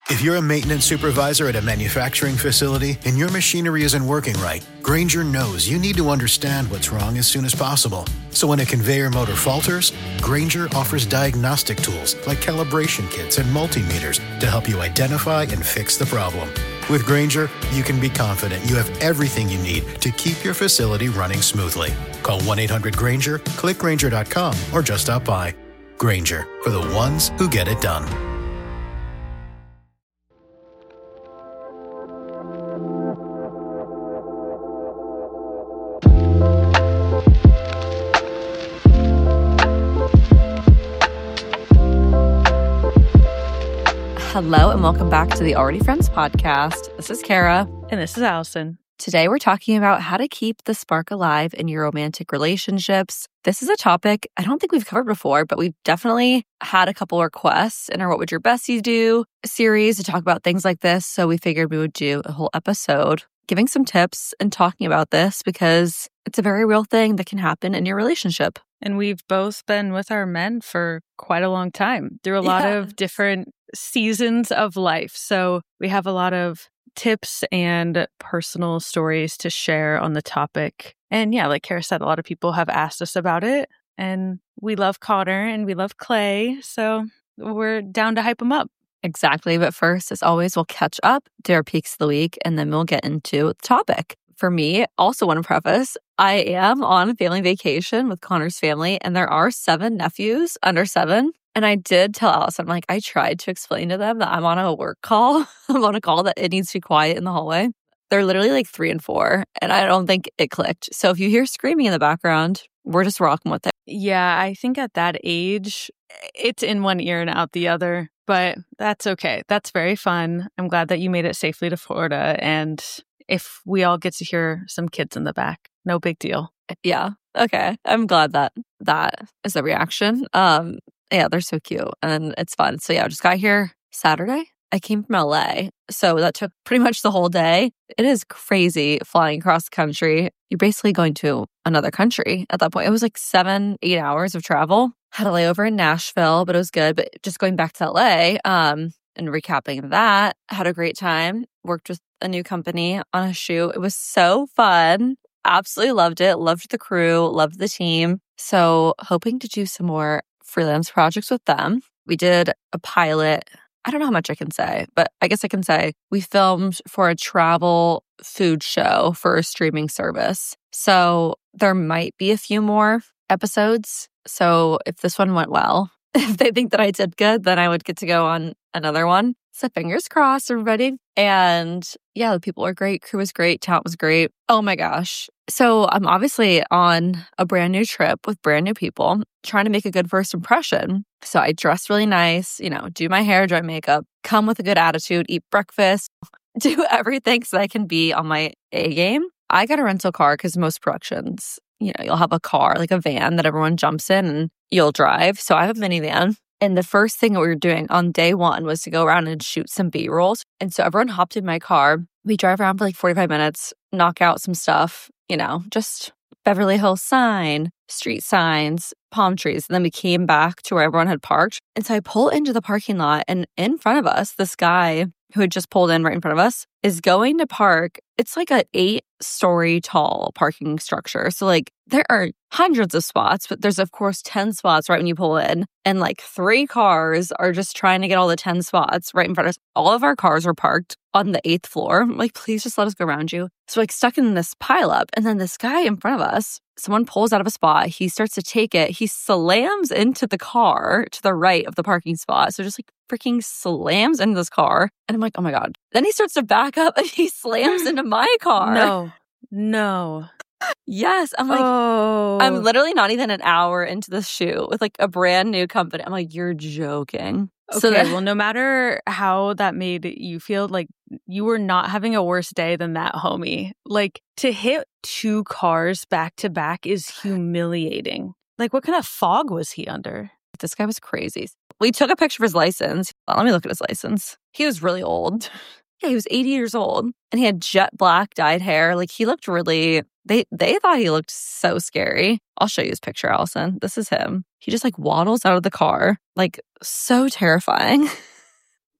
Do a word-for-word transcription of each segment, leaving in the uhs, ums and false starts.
If you're a maintenance supervisor at a manufacturing facility and your machinery isn't working right, Grainger knows you need to understand what's wrong as soon as possible. So when a conveyor motor falters, Grainger offers diagnostic tools like calibration kits and multimeters to help you identify and fix the problem. With Grainger, you can be confident you have everything you need to keep your facility running smoothly. Call one eight hundred Grainger, click Grainger dot com, or just stop by. Grainger, for the ones who get it done. Hello and welcome back to the Already Friends podcast. This is Kara. And this is Allison. Today we're talking about how to keep the spark alive in your romantic relationships. This is a topic I don't think we've covered before, but we've definitely had a couple requests in our What Would Your Besties Do series to talk about things like this. So we figured we would do a whole episode giving some tips and talking about this because it's a very real thing that can happen in your relationship. And we've both been with our men for quite a long time through a lot Yeah. of different seasons of life. So we have a lot of tips and personal stories to share on the topic. And yeah, like Kara said, a lot of people have asked us about it. And we love Connor and we love Clay. So we're down to hype them up. Exactly. But first, as always, we'll catch up, do our peaks of the week, and then we'll get into the topic. For me, also want to preface, I am on family vacation with Connor's family, and there are seven nephews under seven. And I did tell Allison, like, I tried to explain to them that I'm on a work call. I'm on a call that it needs to be quiet in the hallway. They're literally like three and four, and I don't think it clicked. So if you hear screaming in the background, we're just rocking with it. Yeah, I think at that age, it's in one ear and out the other. But that's okay. That's very fun. I'm glad that you made it safely to Florida. And if we all get to hear some kids in the back, no big deal. Yeah. Okay. I'm glad that that is the reaction. Um, yeah, they're so cute and it's fun. So yeah, I just got here Saturday. I came from L A, so that took pretty much the whole day. It is crazy flying across the country. You're basically going to another country at that point. It was like seven, eight hours of travel. Had a layover in Nashville, but it was good. But just going back to L A um, and recapping that, had a great time. Worked with a new company on a shoot. It was so fun. Absolutely loved it. Loved the crew. Loved the team. So hoping to do some more freelance projects with them. We did a pilot. I don't know how much I can say, but I guess I can say we filmed for a travel food show for a streaming service. So there might be a few more episodes. So if this one went well, if they think that I did good, then I would get to go on another one. So fingers crossed, everybody. And yeah, the people are great. Crew was great. Talent was great. Oh my gosh. So I'm obviously on a brand new trip with brand new people, trying to make a good first impression. So I dress really nice, you know, do my hair, do my makeup, come with a good attitude, eat breakfast, do everything so I can be on my A game. I got a rental car because most productions, you know, you'll have a car, like a van that everyone jumps in and you'll drive. So I have a minivan. And the first thing that we were doing on day one was to go around and shoot some B-rolls. And so everyone hopped in my car. We drive around for like forty-five minutes, knock out some stuff, you know, just Beverly Hills sign, street signs, palm trees. And then we came back to where everyone had parked. And so I pull into the parking lot, and in front of us, this guy who had just pulled in right in front of us is going to park. It's like an eight story tall parking structure. So like there are hundreds of spots, but there's of course ten spots right when you pull in. And like three cars are just trying to get all the ten spots right in front of us. All of our cars were parked on the eighth floor. I'm like, please just let us go around you. So like stuck in this pileup. And then this guy in front of us, someone pulls out of a spot. He starts to take it. He slams into the car to the right of the parking spot. So just like freaking slams into this car. And I'm like, oh my God. Then he starts to back up and he slams into my car. No, no. Yes. I'm like, oh. I'm literally not even an hour into the shoot with like a brand new company. I'm like, you're joking. Okay, So that, well, no matter how that made you feel, like you were not having a worse day than that, homie. Like to hit two cars back to back is humiliating. Like what kind of fog was he under? this guy was crazy. We took a picture of his license. Let me look at his license. He was really old. Yeah, he was eighty years old and he had jet black dyed hair. Like he looked really, they they thought he looked so scary. I'll show you his picture, Allison. This is him. He just like waddles out of the car, like so terrifying.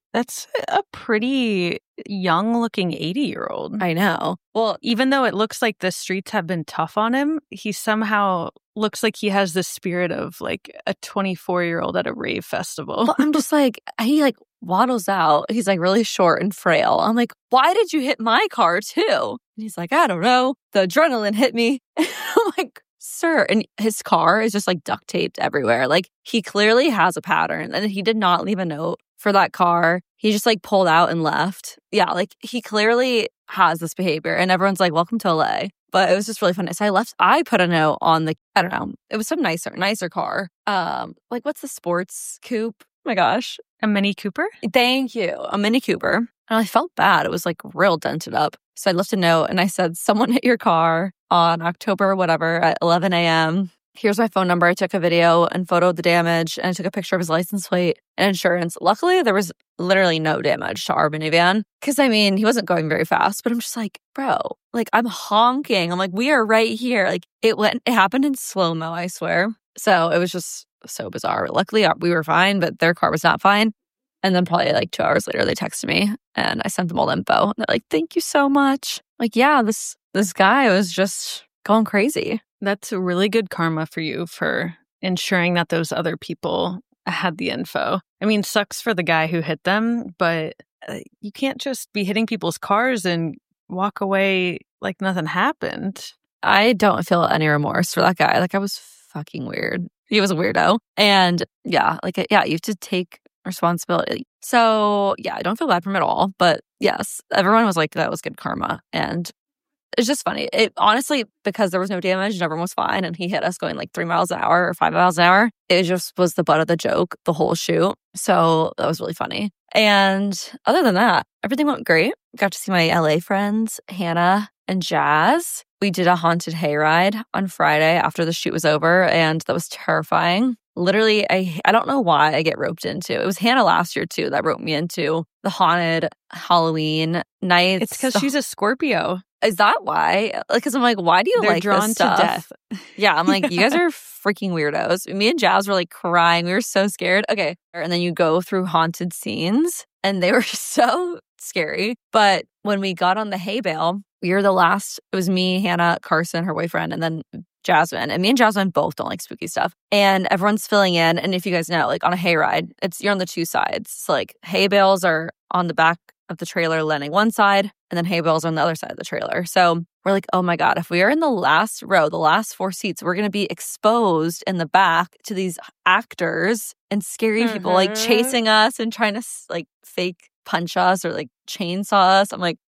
That's a pretty young-looking eighty-year-old. I know. Well, even though it looks like the streets have been tough on him, he somehow looks like he has the spirit of like a twenty-four-year-old at a rave festival. Well, I'm just like, he like waddles out. He's like really short and frail. I'm like, why did you hit my car too? And he's like, I don't know. The adrenaline hit me. I'm like, sir. And his car is just like duct taped everywhere. Like he clearly has a pattern and he did not leave a note for that car. He just like pulled out and left. Yeah, like he clearly has this behavior and everyone's like, welcome to L A. But it was just really funny. So I left, I put a note on the, I don't know, it was some nicer, nicer car. Um, like what's the sports coupe? Oh my gosh. A Mini Cooper? Thank you. A Mini Cooper. And I felt bad. It was like real dented up. So I left a note and I said, someone hit your car on October, whatever, at eleven a.m. Here's my phone number. I took a video and photo of the damage and I took a picture of his license plate and insurance. Luckily, there was literally no damage to our minivan. Because, I mean, he wasn't going very fast, but I'm just like, bro, like I'm honking. I'm like, we are right here. Like it went, it happened in slow-mo, I swear. So it was just so bizarre. Luckily, we were fine, but their car was not fine. And then probably like two hours later, they texted me and I sent them all the info. And they're like, thank you so much. Like, yeah, this this guy was just going crazy. That's a really good karma for you for ensuring that those other people had the info. I mean, sucks for the guy who hit them, but uh, you can't just be hitting people's cars and walk away like nothing happened. I don't feel any remorse for that guy. Like, I was fucking weird. He was a weirdo. And yeah, like, yeah, you have to take responsibility. So yeah, I don't feel bad for him at all. But yes, everyone was like, that was good karma. And it's just funny. It honestly, because there was no damage and everyone was fine and he hit us going like three miles an hour or five miles an hour, it just was the butt of the joke, the whole shoot. So that was really funny. And other than that, everything went great. Got to see my L A friends, Hannah and Jazz. We did a haunted hayride on Friday after the shoot was over, and that was terrifying. Literally, I I don't know why I get roped into. It was Hannah last year, too, that roped me into the haunted Halloween nights. It's because she's a Scorpio. Is that why? Like, because I'm like, why do you They're like drawn this stuff? to death. Yeah, I'm like, you guys are freaking weirdos. Me and Jazz were like crying. We were so scared. Okay. And then you go through haunted scenes and they were so scary. But when we got on the hay bale, we were the last, it was me, Hannah, Carson, her boyfriend, and then Jasmine. And me and Jasmine both don't like spooky stuff. And everyone's filling in. And if you guys know, like on a hayride, it's you're on the two sides. So like hay bales are on the back of the trailer landing one side, and then hay bales are on the other side of the trailer. So we're like, oh my God, if we are in the last row, the last four seats, we're going to be exposed in the back to these actors and scary mm-hmm. people like chasing us and trying to like fake punch us or like chainsaw us. I'm like,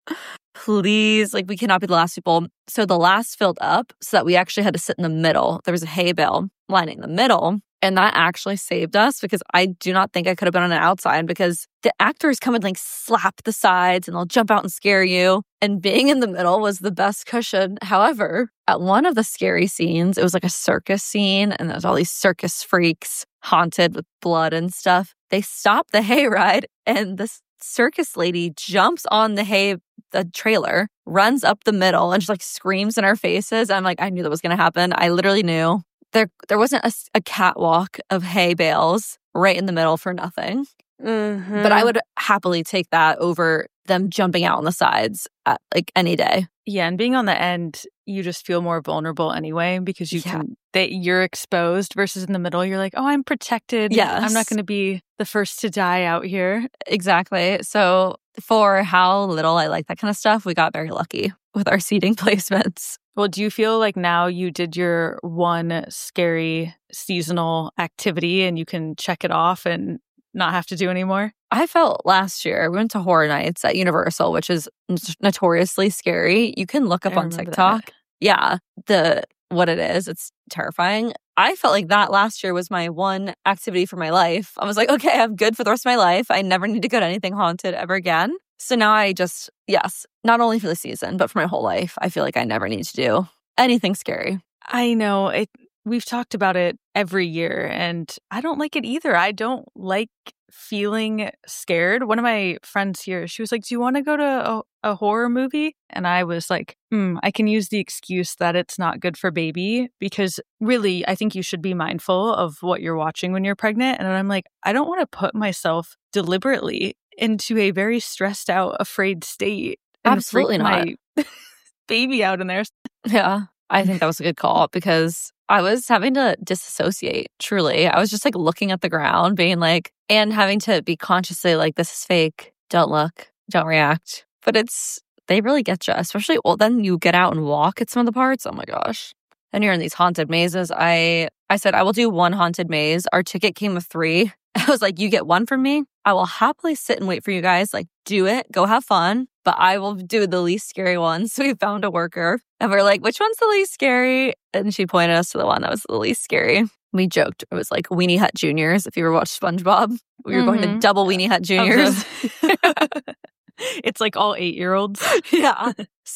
please, like we cannot be the last people. So the last filled up so that we actually had to sit in the middle. There was a hay bale lining the middle. And that actually saved us because I do not think I could have been on the outside because the actors come and like slap the sides and they'll jump out and scare you. And being in the middle was the best cushion. However, at one of the scary scenes, it was like a circus scene and there's all these circus freaks haunted with blood and stuff. They stopped the hayride and this circus lady jumps on the hay, the trailer, runs up the middle and just like screams in our faces. I'm like, I knew that was going to happen. I literally knew. There there wasn't a, a catwalk of hay bales right in the middle for nothing. Mm-hmm. But I would happily take that over them jumping out on the sides at, like any day. Yeah, and being on the end, you just feel more vulnerable anyway because you yeah. can they you're exposed versus in the middle. You're like, oh, I'm protected. Yes. I'm not going to be the first to die out here. Exactly. So for how little I like that kind of stuff, we got very lucky with our seating placements. Well, do you feel like now you did your one scary seasonal activity and you can check it off and not have to do anymore? I felt last year, we went to Horror Nights at Universal, which is notoriously scary. You can look up I on TikTok. That. Yeah, the what it is. It's terrifying. I felt like that last year was my one activity for my life. I was like, okay, I'm good for the rest of my life. I never need to go to anything haunted ever again. So now I just, yes, not only for the season, but for my whole life, I feel like I never need to do anything scary. I know. It. We've talked about it every year, and I don't like it either. I don't like feeling scared. One of my friends here, she was like, do you want to go to a, a horror movie? And I was like, hmm, I can use the excuse that it's not good for baby, because really, I think you should be mindful of what you're watching when you're pregnant. And I'm like, I don't want to put myself deliberately into a very stressed out, afraid state. And Absolutely not. My baby out in there. Yeah, I think that was a good call because I was having to disassociate, truly. I was just like looking at the ground, being like, and having to be consciously like, this is fake. Don't look, don't react. But it's, they really get you, especially, well, then you get out and walk at some of the parts. Oh my gosh. And you're in these haunted mazes. I, I said, I will do one haunted maze. Our ticket came with three. I was like, you get one from me. I will happily sit and wait for you guys. Like, do it. Go have fun. But I will do the least scary one. So we found a worker. And we're like, which one's the least scary? And she pointed us to the one that was the least scary. We joked. It was like Weenie Hut Juniors. If you ever watched SpongeBob, we were mm-hmm. going to double Weenie Hut Juniors. It's like all eight-year-olds. Yeah.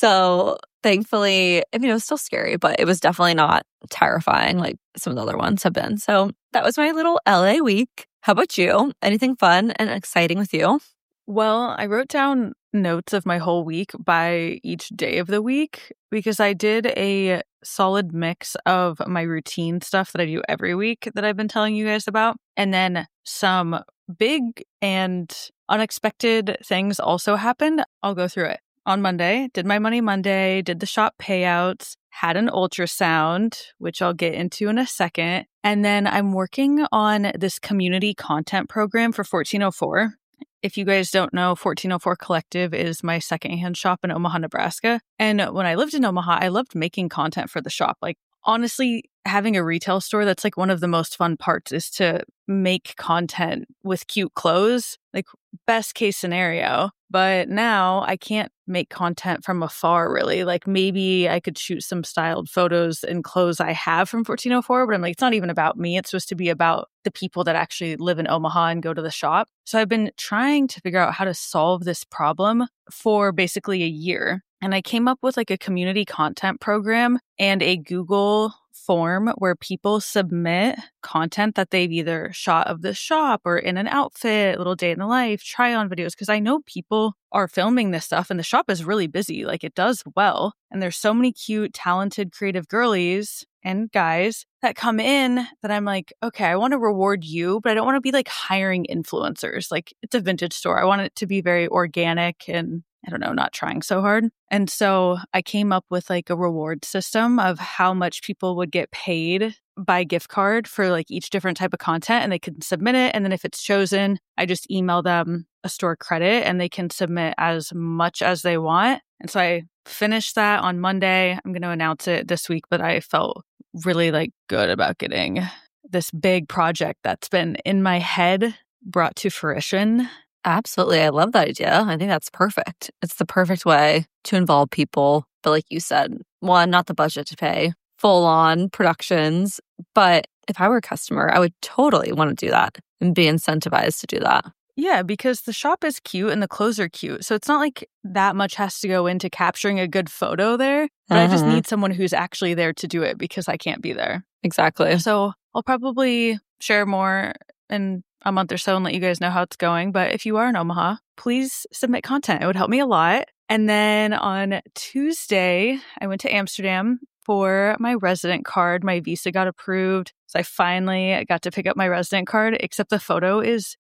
So thankfully, I mean, it was still scary, but it was definitely not terrifying like some of the other ones have been. So that was my little L A week. How about you? Anything fun and exciting with you? Well, I wrote down notes of my whole week by each day of the week because I did a solid mix of my routine stuff that I do every week that I've been telling you guys about. And then some big and unexpected things also happened. I'll go through it. On Monday, did my Money Monday, did the shop payouts, had an ultrasound, which I'll get into in a second. And then I'm working on this community content program for fourteen oh four. If you guys don't know, fourteen oh four Collective is my secondhand shop in Omaha, Nebraska. And when I lived in Omaha, I loved making content for the shop. Like, honestly, having a retail store, that's like one of the most fun parts is to make content with cute clothes, like best case scenario. But now I can't make content from afar, really. Like maybe I could shoot some styled photos and clothes I have from fourteen oh four, but I'm like, it's not even about me. It's supposed to be about the people that actually live in Omaha and go to the shop. So I've been trying to figure out how to solve this problem for basically a year. And I came up with like a community content program and a Google form where people submit content that they've either shot of the shop or in an outfit, little day in the life, try on videos. Because I know people are filming this stuff and the shop is really busy. Like it does well. And there's so many cute, talented, creative girlies and guys that come in that I'm like, okay, I want to reward you, but I don't want to be like hiring influencers. Like it's a vintage store. I want it to be very organic and I don't know, not trying so hard. And so I came up with like a reward system of how much people would get paid by gift card for like each different type of content and they can submit it. And then if it's chosen, I just email them a store credit and they can submit as much as they want. And so I finished that on Monday. I'm going to announce it this week, but I felt really like good about getting this big project that's been in my head brought to fruition. Absolutely. I love that idea. I think that's perfect. It's the perfect way to involve people. But like you said, one, not the budget to pay full on productions. But if I were a customer, I would totally want to do that and be incentivized to do that. Yeah, because the shop is cute and the clothes are cute. So it's not like that much has to go into capturing a good photo there. But uh-huh. I just need someone who's actually there to do it because I can't be there. Exactly. So I'll probably share more in a month or so and let you guys know how it's going. But if you are in Omaha, please submit content. It would help me a lot. And then on Tuesday, I went to Amsterdam for my resident card. My visa got approved. So I finally got to pick up my resident card, except the photo is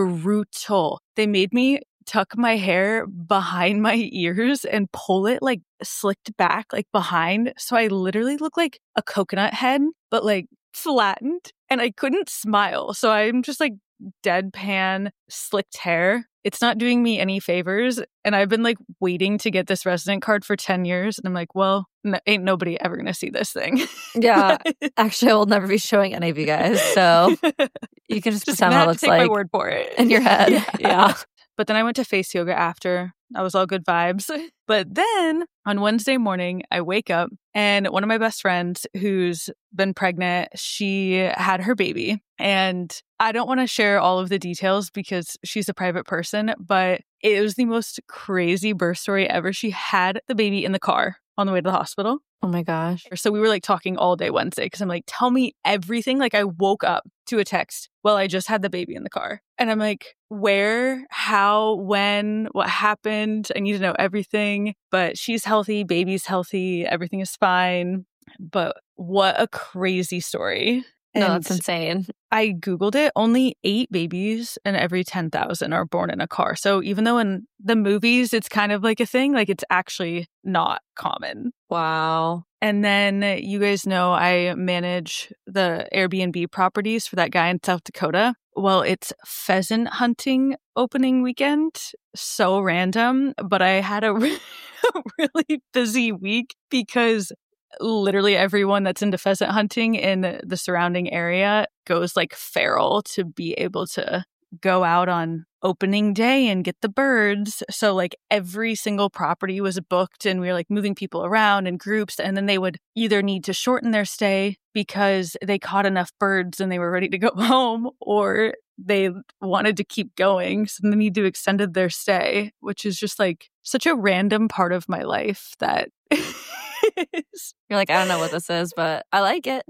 brutal. They made me tuck my hair behind my ears and pull it like slicked back, like behind. So I literally look like a coconut head, but like flattened. And I couldn't smile. So I'm just like deadpan, slicked hair. It's not doing me any favors. And I've been like waiting to get this resident card for ten years. And I'm like, well, no, ain't nobody ever going to see this thing. Yeah. Actually, I will never be showing any of you guys. So you can just, just pretend what it looks take like my word for it. In your head. Yeah. Yeah. But then I went to face yoga after. That was all good vibes. But then on Wednesday morning, I wake up and one of my best friends who's been pregnant, she had her baby. And I don't want to share all of the details because she's a private person, but it was the most crazy birth story ever. She had the baby in the car on the way to the hospital. Oh my gosh. So we were like talking all day Wednesday because I'm like, tell me everything. Like I woke up to a text. Well, I just had the baby in the car. And I'm like, where, how, when, what happened? I need to know everything. But she's healthy, baby's healthy, everything is fine. But what a crazy story. No, that's insane. I Googled it. Only eight babies in every ten thousand are born in a car. So even though in the movies it's kind of like a thing, like it's actually not common. Wow. And then you guys know I manage the Airbnb properties for that guy in South Dakota. Well, it's pheasant hunting opening weekend. So random. But I had a, re- a really busy week because literally everyone that's into pheasant hunting in the surrounding area goes like feral to be able to go out on opening day and get the birds. So like every single property was booked and we were like moving people around in groups, and then they would either need to shorten their stay because they caught enough birds and they were ready to go home, or they wanted to keep going, so they need to extend their stay, which is just like such a random part of my life that you're like, I don't know what this is, but I like it.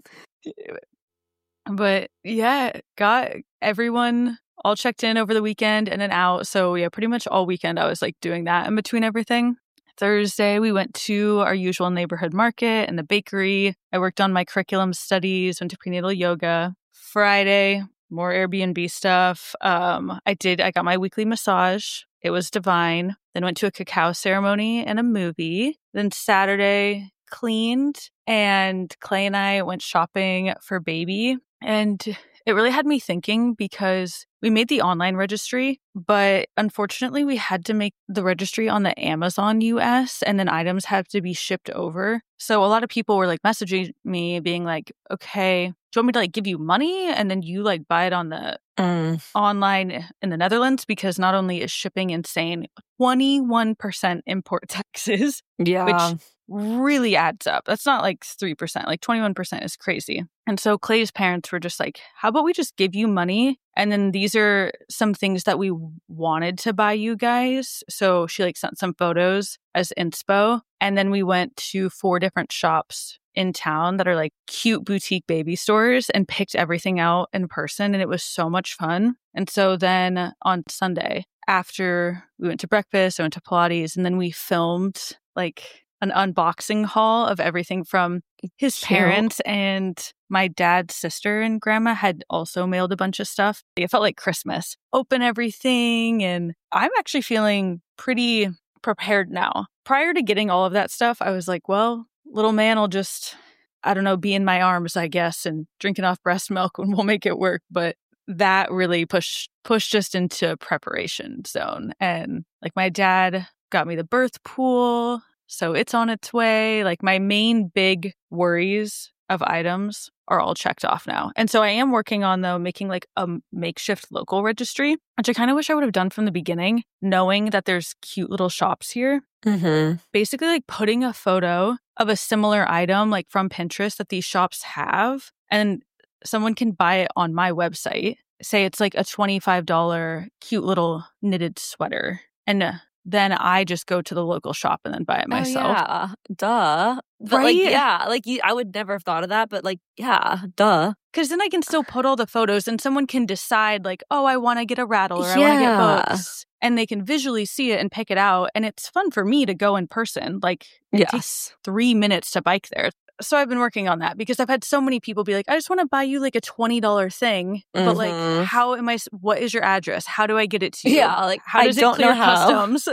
But yeah, got everyone all checked in over the weekend and then out. So yeah, pretty much all weekend I was like doing that in between everything. Thursday, we went to our usual neighborhood market and the bakery. I worked on my curriculum studies, went to prenatal yoga. Friday, more Airbnb stuff. Um, I did, I got my weekly massage. It was divine. Then went to a cacao ceremony and a movie. Then Saturday, cleaned, and Clay and I went shopping for baby. And it really had me thinking because we made the online registry, but unfortunately we had to make the registry on the Amazon U S, and then items had to be shipped over. So a lot of people were like messaging me being like, okay, do you want me to like give you money and then you like buy it on the mm. online in the Netherlands? Because not only is shipping insane, twenty-one percent import taxes, yeah, which really adds up. That's not like three percent, like twenty-one percent is crazy. And so Clay's parents were just like, how about we just give you money? And then these are some things that we wanted to buy you guys. So she like sent some photos as inspo. And then we went to four different shops in town that are like cute boutique baby stores and picked everything out in person. And it was so much fun. And so then on Sunday, after we went to breakfast, I went to Pilates, and then we filmed like an unboxing haul of everything from his Cute. parents, and my dad's sister and grandma had also mailed a bunch of stuff. It felt like Christmas. Open everything, and I'm actually feeling pretty prepared now. Prior to getting all of that stuff, I was like, well, little man will just, I don't know, be in my arms, I guess, and drinking off breast milk and we'll make it work. But that really pushed pushed us into preparation zone. And like my dad got me the birth pool. So it's on its way. Like my main big worries of items are all checked off now. And so I am working on, though, making like a makeshift local registry, which I kind of wish I would have done from the beginning, knowing that there's cute little shops here. Mm-hmm. Basically like putting a photo of a similar item like from Pinterest that these shops have, and someone can buy it on my website. Say it's like a twenty-five dollars cute little knitted sweater. And uh, then I just go to the local shop and then buy it myself. Oh, yeah, duh. But right? like, yeah, like you, I would never have thought of that, but like, yeah, duh. Because then I can still put all the photos and someone can decide like, oh, I want to get a rattle or yeah. I want to get books. And they can visually see it and pick it out. And it's fun for me to go in person. Like it yes. takes three minutes to bike there. So I've been working on that because I've had so many people be like, I just want to buy you like a twenty dollars thing. Mm-hmm. But like, how am I, what is your address? How do I get it to you? Yeah, like, how does I it don't clear know how. customs?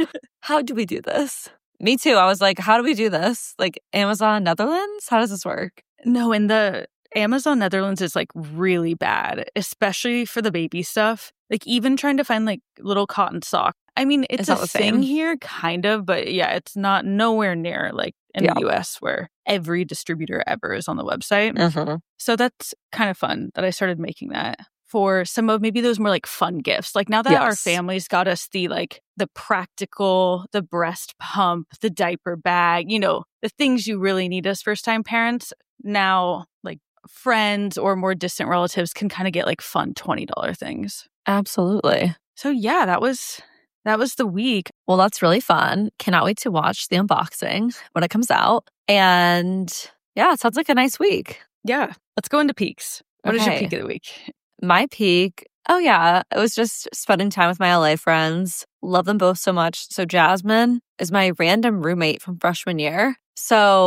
How do we do this? Me too. I was like, how do we do this? Like Amazon Netherlands? How does this work? No, and the Amazon Netherlands is like really bad, especially for the baby stuff. Like even trying to find like little cotton socks. I mean, it's a thing here, kind of, but yeah, it's not nowhere near like in yeah. the U S where every distributor ever is on the website. Mm-hmm. So that's kind of fun that I started making that for some of maybe those more like fun gifts. Like now that yes. our families got us the like the practical, the breast pump, the diaper bag, you know, the things you really need as first time parents. Now, like friends or more distant relatives can kind of get like fun twenty dollars things. Absolutely. So yeah, that was that was the week. Well, that's really fun. Cannot wait to watch the unboxing when it comes out. And yeah, it sounds like a nice week. Yeah. Let's go into peaks. What okay. is your peak of the week? My peak, oh yeah, it was just spending time with my L A friends. Love them both so much. So Jasmine is my random roommate from freshman year. So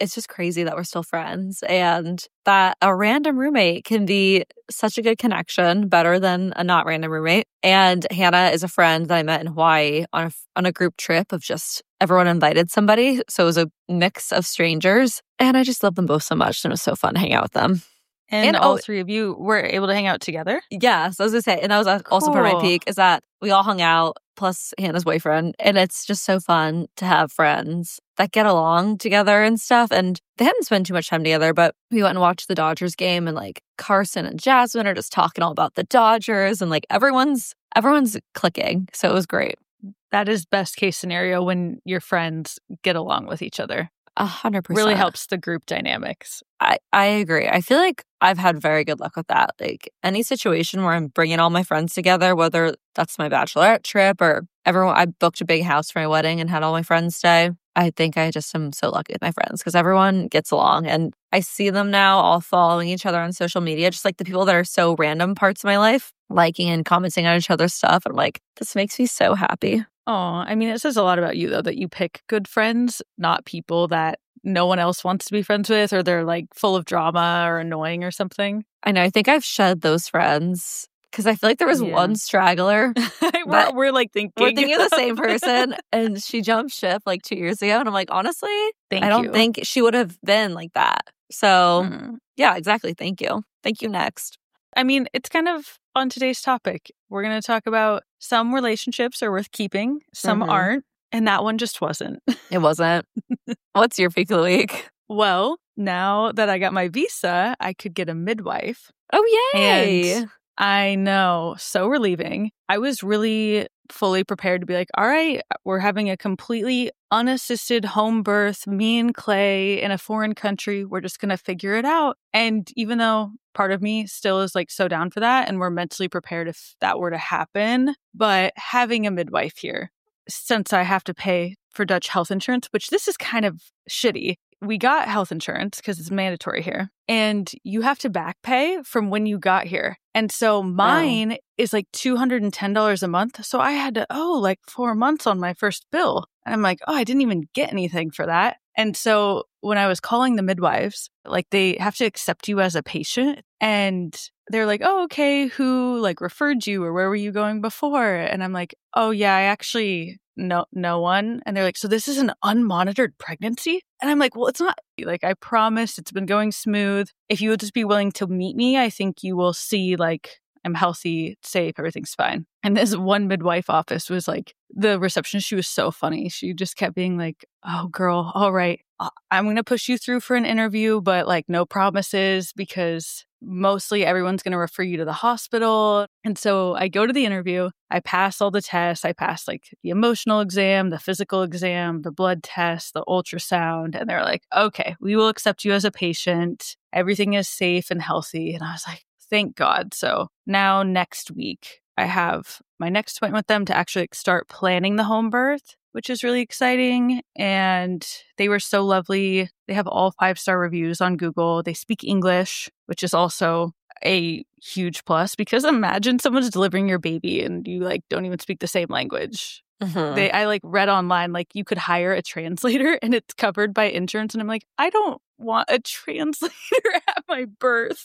it's just crazy that we're still friends and that a random roommate can be such a good connection, better than a not random roommate. And Hannah is a friend that I met in Hawaii on a, on a group trip of just everyone invited somebody. So it was a mix of strangers. And I just love them both so much. And it was so fun to hang out with them. And, And, all oh- three of you were able to hang out together? Yeah, so I was gonna say, and that was also part of my Cool. peak, is that we all hung out, plus Hannah's boyfriend, and it's just so fun to have friends that get along together and stuff. And they hadn't spent too much time together, but we went and watched the Dodgers game, and like Carson and Jasmine are just talking all about the Dodgers, and like everyone's everyone's clicking. So it was great. That is best case scenario when your friends get along with each other. A hundred percent. Really helps the group dynamics. I, I agree. I feel like I've had very good luck with that. Like any situation where I'm bringing all my friends together, whether that's my bachelorette trip or everyone, I booked a big house for my wedding and had all my friends stay. I think I just am so lucky with my friends because everyone gets along and I see them now all following each other on social media, just like the people that are so random parts of my life, liking and commenting on each other's stuff. I'm like, this makes me so happy. Oh, I mean, it says a lot about you, though, that you pick good friends, not people that no one else wants to be friends with or they're like full of drama or annoying or something. I know. I think I've shed those friends because I feel like there was Yeah. one straggler. we're, But we're like thinking. We're thinking of the same person, and she jumped ship like two years ago. And I'm like, honestly, Thank I don't you. think she would have been like that. So, Mm. yeah, exactly. Thank you. Thank you. Next. I mean, it's kind of on today's topic. We're going to talk about some relationships are worth keeping, some Mhm. aren't, and that one just wasn't. It wasn't. What's your peak of the week? Well, now that I got my visa, I could get a midwife. Oh, yay. And I know, so relieving. I was really fully prepared to be like, all right, we're having a completely unassisted home birth, me and Clay in a foreign country. We're just going to figure it out. And even though part of me still is like so down for that, and we're mentally prepared if that were to happen, but having a midwife here, since I have to pay for Dutch health insurance, which this is kind of shitty. We got health insurance because it's mandatory here, and you have to back pay from when you got here. And so mine is like two hundred ten dollars a month. So I had to owe like four months on my first bill. And I'm like, oh, I didn't even get anything for that. And so when I was calling the midwives, like they have to accept you as a patient. And they're like, oh, okay, who like referred you or where were you going before? And I'm like, oh, yeah, I actually no no one. And they're like, so this is an unmonitored pregnancy? And I'm like, well, it's not. Like, I promised, it's been going smooth. If you would just be willing to meet me, I think you will see like I'm healthy, safe, everything's fine. And this one midwife office was like, the receptionist, she was so funny. She just kept being like, oh, girl, all right, I'm going to push you through for an interview, but like no promises because mostly everyone's going to refer you to the hospital. And so I go to the interview. I pass all the tests. I pass like the emotional exam, the physical exam, the blood test, the ultrasound. And they're like, okay, we will accept you as a patient. Everything is safe and healthy. And I was like, thank God. So now next week, I have my next appointment with them to actually start planning the home birth, which is really exciting. And they were so lovely. They have all five-star reviews on Google. They speak English, which is also a huge plus because imagine someone's delivering your baby and you like don't even speak the same language. Mhm. They, I like read online, like you could hire a translator and it's covered by insurance. And I'm like, I don't want a translator at my birth.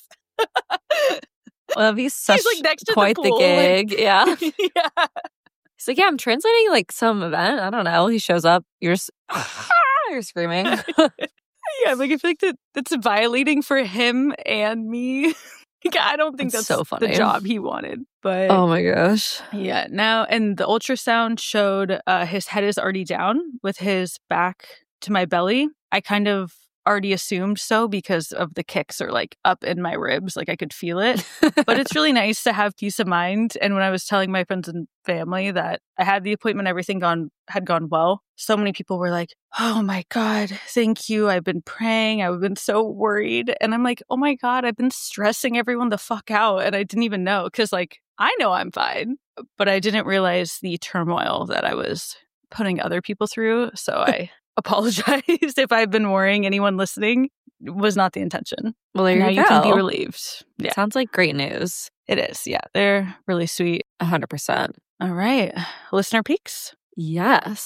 Well, that'd be such like, next to the quite the, pool, gig. like- yeah. yeah. He's like, yeah, I'm translating like some event. I don't know. He shows up. You're s- you're screaming. Yeah, like I feel like that, that's violating for him and me. Like, I don't think That's that's so funny. the job he wanted. But Oh my gosh. yeah, now, and the ultrasound showed uh, his head is already down with his back to my belly. I kind of already assumed so because of the kicks are like up in my ribs. Like I could feel it. But it's really nice to have peace of mind. And when I was telling my friends and family that I had the appointment, everything gone had gone well, so many people were like, oh my God, thank you. I've been praying. I've been so worried. And I'm like, oh my God, I've been stressing everyone the fuck out. And I didn't even know because like I know I'm fine, but I didn't realize the turmoil that I was putting other people through. So I apologize if I've been worrying anyone listening. It was not the intention. Well, there Now you you go. can be relieved. Yeah, Sounds like great news. it is. Yeah, they're really sweet. A hundred percent. All right. Listener peaks. Yes.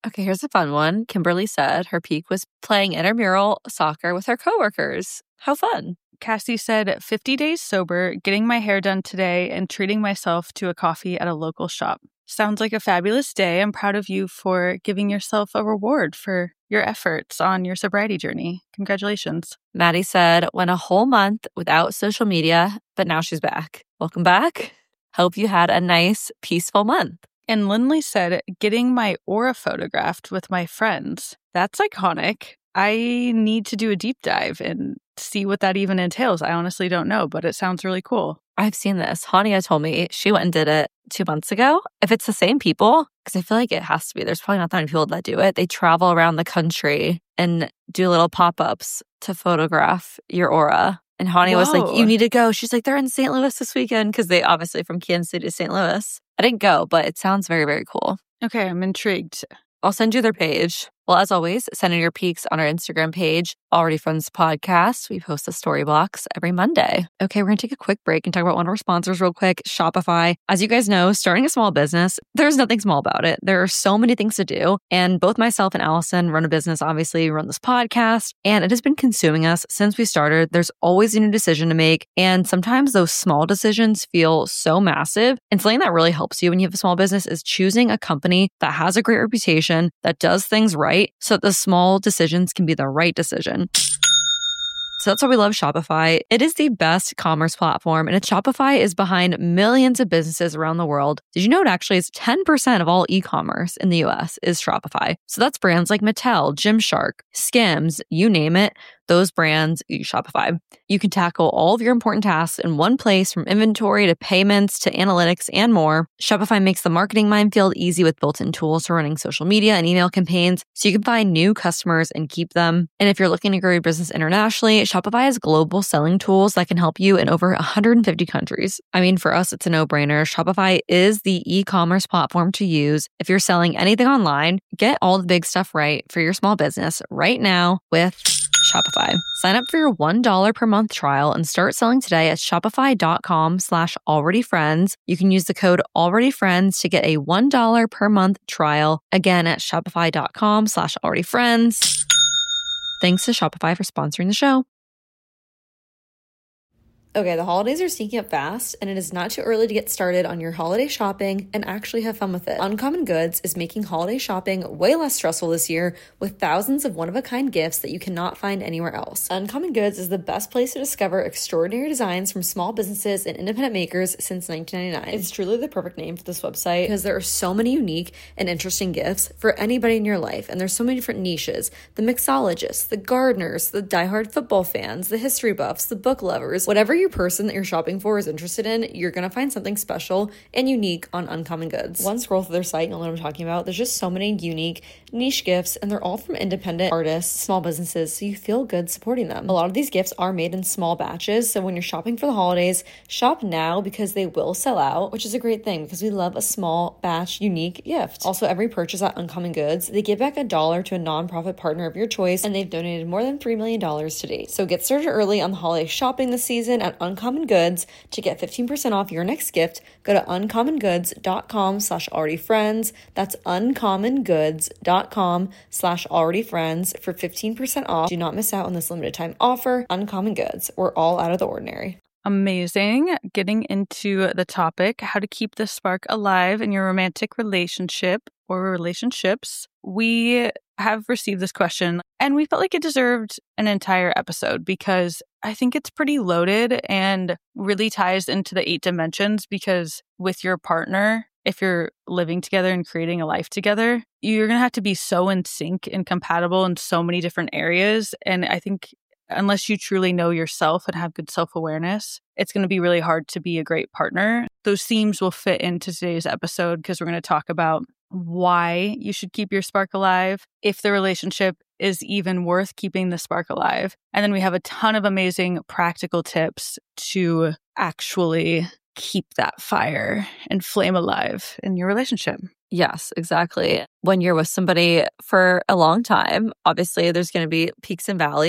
Okay, here's a fun one. Kimberly said her peak was playing intramural soccer with her coworkers. How fun. Cassie said, fifty days sober, getting my hair done today, and treating myself to a coffee at a local shop. Sounds like a fabulous day. I'm proud of you for giving yourself a reward for your efforts on your sobriety journey. Congratulations. Maddie said, went a whole month without social media, but now she's back. Welcome back. Hope you had a nice, peaceful month. And Lindley said, getting my aura photographed with my friends. That's iconic. I need to do a deep dive and see what that even entails. I honestly don't know, but it sounds really cool. I've seen this. Hania told me she went and did it two months ago. If it's the same people, because I feel like it has to be. There's probably not that many people that do it. They travel around the country and do little pop-ups to photograph your aura. And Hania was like, you need to go. She's like, they're in Saint Louis this weekend because they obviously from Kansas City to Saint Louis. I didn't go, but it sounds very, very cool. Okay, I'm intrigued. I'll send you their page. Well, as always, send in your peaks on our Instagram page, Already Friends Podcast. We post the story blocks every Monday. Okay, we're going to take a quick break and talk about one of our sponsors real quick, Shopify. As you guys know, starting a small business, there's nothing small about it. There are so many things to do. And both myself and Allison run a business, obviously, we run this podcast, and it has been consuming us since we started. There's always a new decision to make. And sometimes those small decisions feel so massive. And something that really helps you when you have a small business is choosing a company that has a great reputation, that does things right, so that the small decisions can be the right decision. So that's why we love Shopify. It is the best commerce platform, and its Shopify is behind millions of businesses around the world. Did you know it actually is ten percent of all e-commerce in the U S is Shopify? So that's brands like Mattel, Gymshark, Skims, you name it. Those brands use Shopify. You can tackle all of your important tasks in one place, from inventory to payments to analytics and more. Shopify makes the marketing minefield easy with built-in tools for running social media and email campaigns, so you can find new customers and keep them. And if you're looking to grow your business internationally, Shopify has global selling tools that can help you in over one hundred fifty countries. I mean, for us, it's a no-brainer. Shopify is the e-commerce platform to use if you're selling anything online. Get all the big stuff right for your small business right now with Shopify. Sign up for your one dollar per month trial and start selling today at shopify.com slash alreadyfriends. You can use the code alreadyfriends to get a one dollar per month trial. Again, at shopify.com slash alreadyfriends. Thanks to Shopify for sponsoring the show. Okay, the holidays are sneaking up fast, and it is not too early to get started on your holiday shopping and actually have fun with it. Uncommon Goods is making holiday shopping way less stressful this year with thousands of one-of-a-kind gifts that you cannot find anywhere else. Uncommon Goods is the best place to discover extraordinary designs from small businesses and independent makers since nineteen ninety-nine. It's truly the perfect name for this website because there are so many unique and interesting gifts for anybody in your life, and there's so many different niches. The mixologists, the gardeners, the diehard football fans, the history buffs, the book lovers, whatever you person that you're shopping for is interested in, you're going to find something special and unique on Uncommon Goods. One scroll through their site and you'll know what I'm talking about. There's just so many unique niche gifts, and they're all from independent artists, small businesses, so you feel good supporting them. A lot of these gifts are made in small batches, so when you're shopping for the holidays, shop now because they will sell out, which is a great thing because we love a small batch unique gift. Also, every purchase at Uncommon Goods, they give back a dollar to a nonprofit partner of your choice, and they've donated more than three million dollars to date. So get started early on the holiday shopping this season at Uncommon Goods. To get fifteen percent off your next gift, go to uncommongoods.com slash alreadyfriends. That's uncommongoods.com slash alreadyfriends for fifteen percent off. Do not miss out on this limited time offer. Uncommon Goods. We're all out of the ordinary. Amazing. Getting into the topic, how to keep the spark alive in your romantic relationship or relationships. We have received this question and we felt like it deserved an entire episode because I think it's pretty loaded and really ties into the eight dimensions, because with your partner, if you're living together and creating a life together, you're going to have to be so in sync and compatible in so many different areas. And I think unless you truly know yourself and have good self-awareness, it's going to be really hard to be a great partner. Those themes will fit into today's episode because we're going to talk about why you should keep your spark alive, if the relationship is even worth keeping the spark alive. And then we have a ton of amazing practical tips to actually keep that fire and flame alive in your relationship. Yes, exactly. When you're with somebody for a long time, obviously there's going to be peaks and valleys.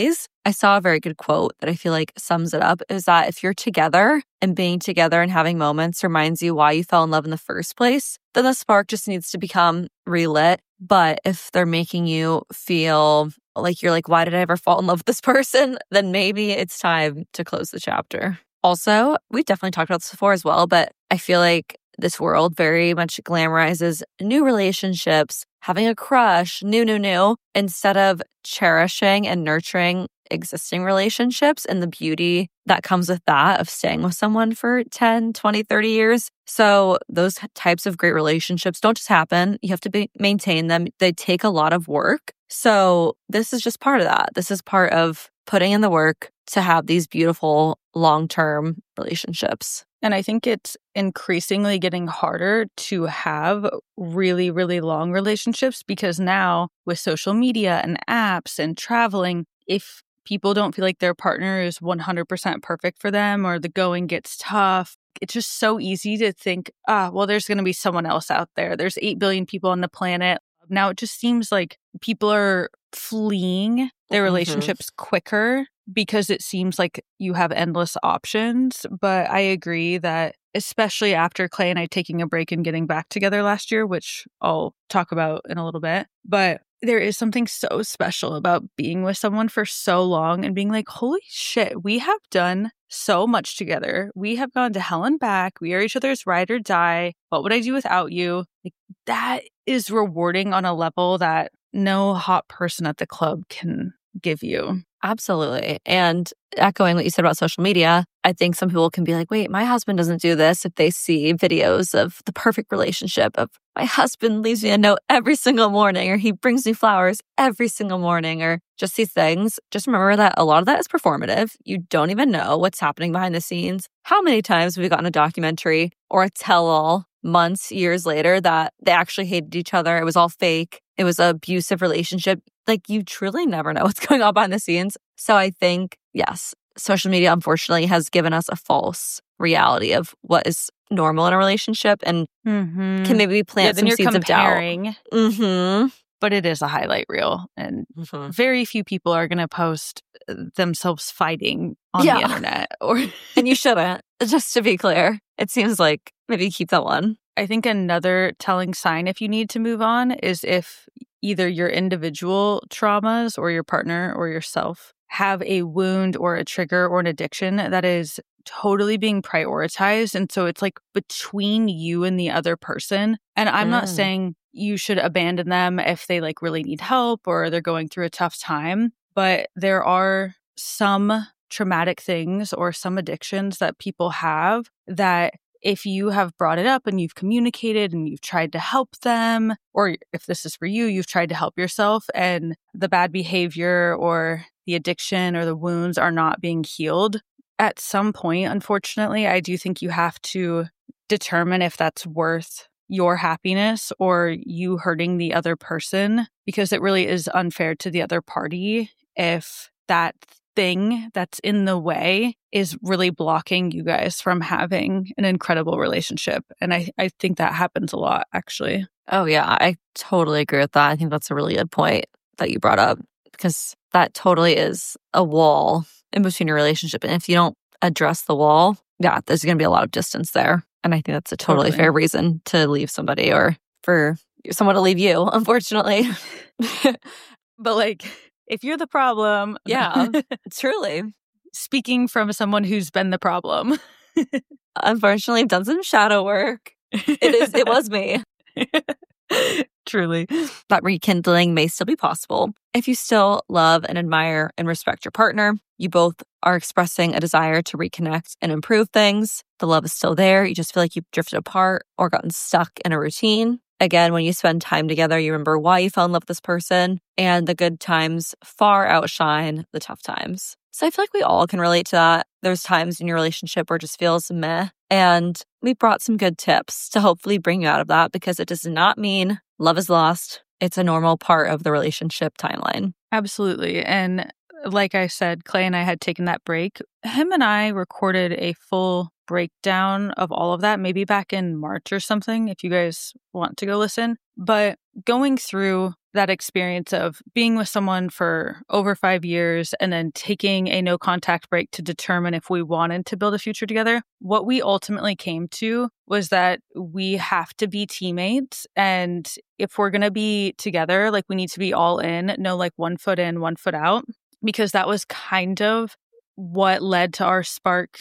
I saw a very good quote that I feel like sums it up, is that if you're together and being together and having moments reminds you why you fell in love in the first place, then the spark just needs to become relit. But if they're making you feel like you're like, why did I ever fall in love with this person? Then maybe it's time to close the chapter. Also, we've definitely talked about this before as well, but I feel like this world very much glamorizes new relationships, having a crush, new, new, new, instead of cherishing and nurturing existing relationships and the beauty that comes with that of staying with someone for ten, twenty, thirty years. So those types of great relationships don't just happen. You have to be, maintain them. They take a lot of work. So this is just part of that. This is part of putting in the work to have these beautiful long-term relationships. And I think it's increasingly getting harder to have really, really long relationships because now with social media and apps and traveling, if people don't feel like their partner is one hundred percent perfect for them or the going gets tough, it's just so easy to think, ah, well, there's going to be someone else out there. There's eight billion people on the planet. Now it just seems like people are fleeing their relationships mm-hmm. quicker because it seems like you have endless options. But I agree that especially after Clay and I taking a break and getting back together last year, which I'll talk about in a little bit, but there is something so special about being with someone for so long and being like, holy shit, we have done so much together. We have gone to hell and back. We are each other's ride or die. What would I do without you? Like, that is rewarding on a level that no hot person at the club can give you. Absolutely. And echoing what you said about social media, I think some people can be like, wait, my husband doesn't do this. If they see videos of the perfect relationship of my husband leaves me a note every single morning, or he brings me flowers every single morning, or just these things, just remember that a lot of that is performative. You don't even know what's happening behind the scenes. How many times have we gotten a documentary or a tell-all months, years later that they actually hated each other? It was all fake. It was an abusive relationship. Like, you truly never know what's going on behind the scenes. So I think, yes, social media, unfortunately, has given us a false reality of what is normal in a relationship and mm-hmm. can maybe plant yeah, then some you're seeds comparing, of doubt. Mm-hmm. But it is a highlight reel. And mm-hmm. very few people are going to post themselves fighting on yeah. the internet. Or and you shouldn't, just to be clear. It seems like maybe keep that one. I think another telling sign if you need to move on is if either your individual traumas or your partner or yourself have a wound or a trigger or an addiction that is totally being prioritized. And so it's like between you and the other person. And I'm mm. not saying you should abandon them if they like really need help or they're going through a tough time. But there are some traumatic things or some addictions that people have that if you have brought it up and you've communicated and you've tried to help them, or if this is for you, you've tried to help yourself and the bad behavior or the addiction or the wounds are not being healed, at some point, unfortunately, I do think you have to determine if that's worth your happiness or you hurting the other person, because it really is unfair to the other party if that thing that's in the way is really blocking you guys from having an incredible relationship. And I, I think that happens a lot, actually. Oh, yeah. I totally agree with that. I think that's a really good point that you brought up, because that totally is a wall in between your relationship. And if you don't address the wall, yeah, there's going to be a lot of distance there. And I think that's a totally, totally. fair reason to leave somebody or for someone to leave you, unfortunately. But like, if you're the problem. Yeah, truly. Speaking from someone who's been the problem. Unfortunately, I've done some shadow work. It is. It was me. Truly. That rekindling may still be possible. If you still love and admire and respect your partner, you both are expressing a desire to reconnect and improve things. The love is still there. You just feel like you've drifted apart or gotten stuck in a routine. Again, when you spend time together, you remember why you fell in love with this person, and the good times far outshine the tough times. So I feel like we all can relate to that. There's times in your relationship where it just feels meh, and we brought some good tips to hopefully bring you out of that, because it does not mean love is lost. It's a normal part of the relationship timeline. Absolutely. And like I said, Clay and I had taken that break. Him and I recorded a full breakdown of all of that, maybe back in March or something, if you guys want to go listen. But going through that experience of being with someone for over five years and then taking a no contact break to determine if we wanted to build a future together, what we ultimately came to was that we have to be teammates. And if we're going to be together, like we need to be all in, no like one foot in, one foot out, because that was kind of what led to our spark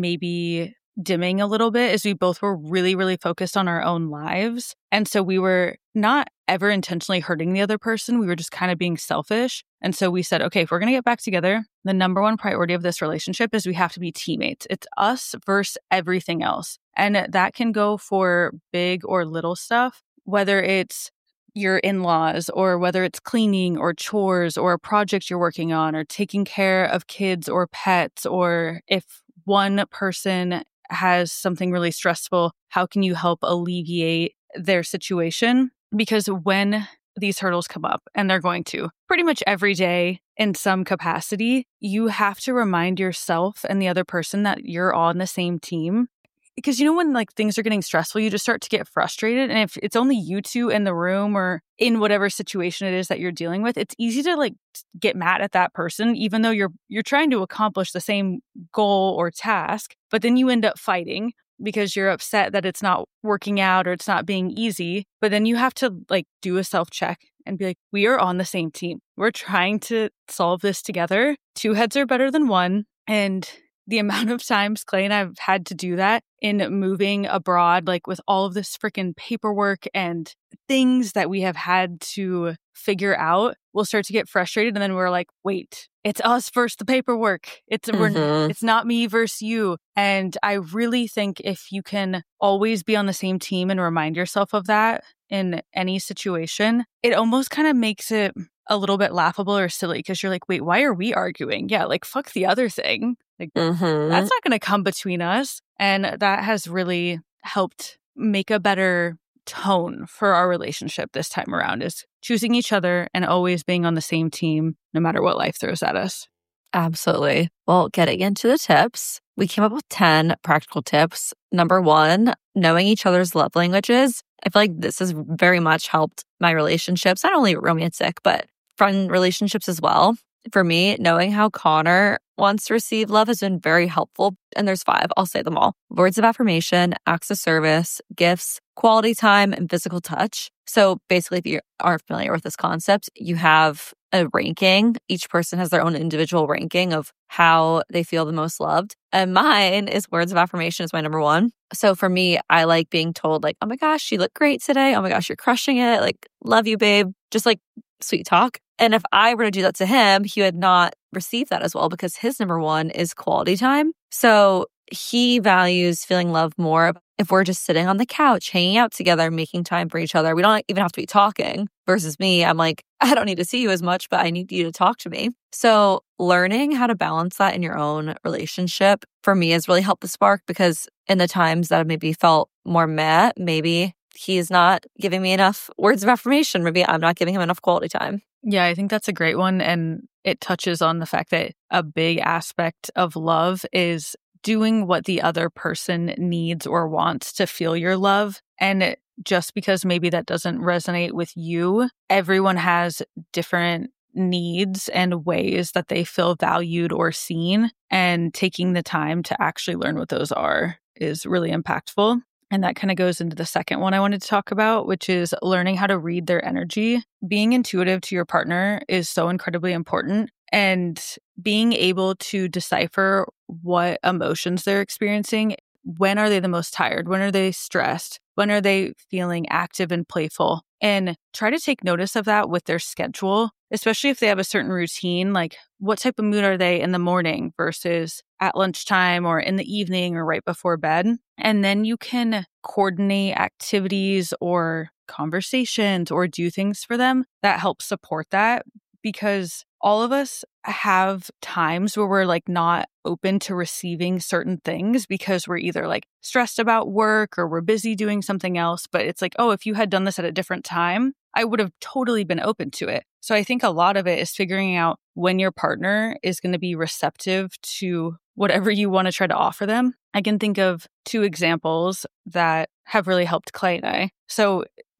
maybe dimming a little bit, is we both were really, really focused on our own lives. And so we were not ever intentionally hurting the other person. We were just kind of being selfish. And so we said, okay, if we're going to get back together, the number one priority of this relationship is we have to be teammates. It's us versus everything else. And that can go for big or little stuff, whether it's your in-laws or whether it's cleaning or chores or a project you're working on or taking care of kids or pets, or if one person has something really stressful, how can you help alleviate their situation? Because when these hurdles come up, and they're going to pretty much every day in some capacity, you have to remind yourself and the other person that you're on the same team. Because you know when like things are getting stressful, you just start to get frustrated. And if it's only you two in the room or in whatever situation it is that you're dealing with, it's easy to like get mad at that person, even though you're you're trying to accomplish the same goal or task. But then you end up fighting because you're upset that it's not working out or it's not being easy. But then you have to like do a self-check and be like, we are on the same team. We're trying to solve this together. Two heads are better than one. And the amount of times Clay and I have had to do that in moving abroad, like with all of this freaking paperwork and things that we have had to figure out, we'll start to get frustrated. And then we're like, wait, it's us versus the paperwork. It's mm-hmm. we're, it's not me versus you. And I really think if you can always be on the same team and remind yourself of that in any situation, it almost kind of makes it a little bit laughable or silly, because you're like, wait, why are we arguing? Yeah, like fuck the other thing. Like mm-hmm. that's not going to come between us. And that has really helped make a better tone for our relationship this time around, is choosing each other and always being on the same team, no matter what life throws at us. Absolutely. Well, getting into the tips, we came up with ten practical tips. Number one, knowing each other's love languages. I feel like this has very much helped my relationships, not only romantic, but friend relationships as well. For me, knowing how Connor wants to receive love has been very helpful. And there's five. I'll say them all. Words of affirmation, acts of service, gifts, quality time, and physical touch. So basically, if you aren't familiar with this concept, you have a ranking. Each person has their own individual ranking of how they feel the most loved. And mine is words of affirmation is my number one. So for me, I like being told like, oh my gosh, you look great today. Oh my gosh, you're crushing it. Like, love you, babe. Just like sweet talk. And if I were to do that to him, he would not receive that as well, because his number one is quality time. So he values feeling loved more if we're just sitting on the couch, hanging out together, making time for each other. We don't even have to be talking. Versus me, I'm like, I don't need to see you as much, but I need you to talk to me. So learning how to balance that in your own relationship for me has really helped the spark, because in the times that I've maybe felt more meh, maybe he's not giving me enough words of affirmation. Maybe I'm not giving him enough quality time. Yeah, I think that's a great one. And it touches on the fact that a big aspect of love is doing what the other person needs or wants to feel your love. And just because maybe that doesn't resonate with you, everyone has different needs and ways that they feel valued or seen. And taking the time to actually learn what those are is really impactful. And that kind of goes into the second one I wanted to talk about, which is learning how to read their energy. Being intuitive to your partner is so incredibly important. And being able to decipher what emotions they're experiencing. When are they the most tired? When are they stressed? When are they feeling active and playful? And try to take notice of that with their schedule, especially if they have a certain routine, like what type of mood are they in the morning versus at lunchtime or in the evening or right before bed. And then you can coordinate activities or conversations or do things for them that help support that, because all of us have times where we're like not open to receiving certain things because we're either like stressed about work or we're busy doing something else. But it's like, oh, if you had done this at a different time, I would have totally been open to it. So I think a lot of it is figuring out when your partner is going to be receptive to whatever you want to try to offer them. I can think of two examples that have really helped Clay and I. So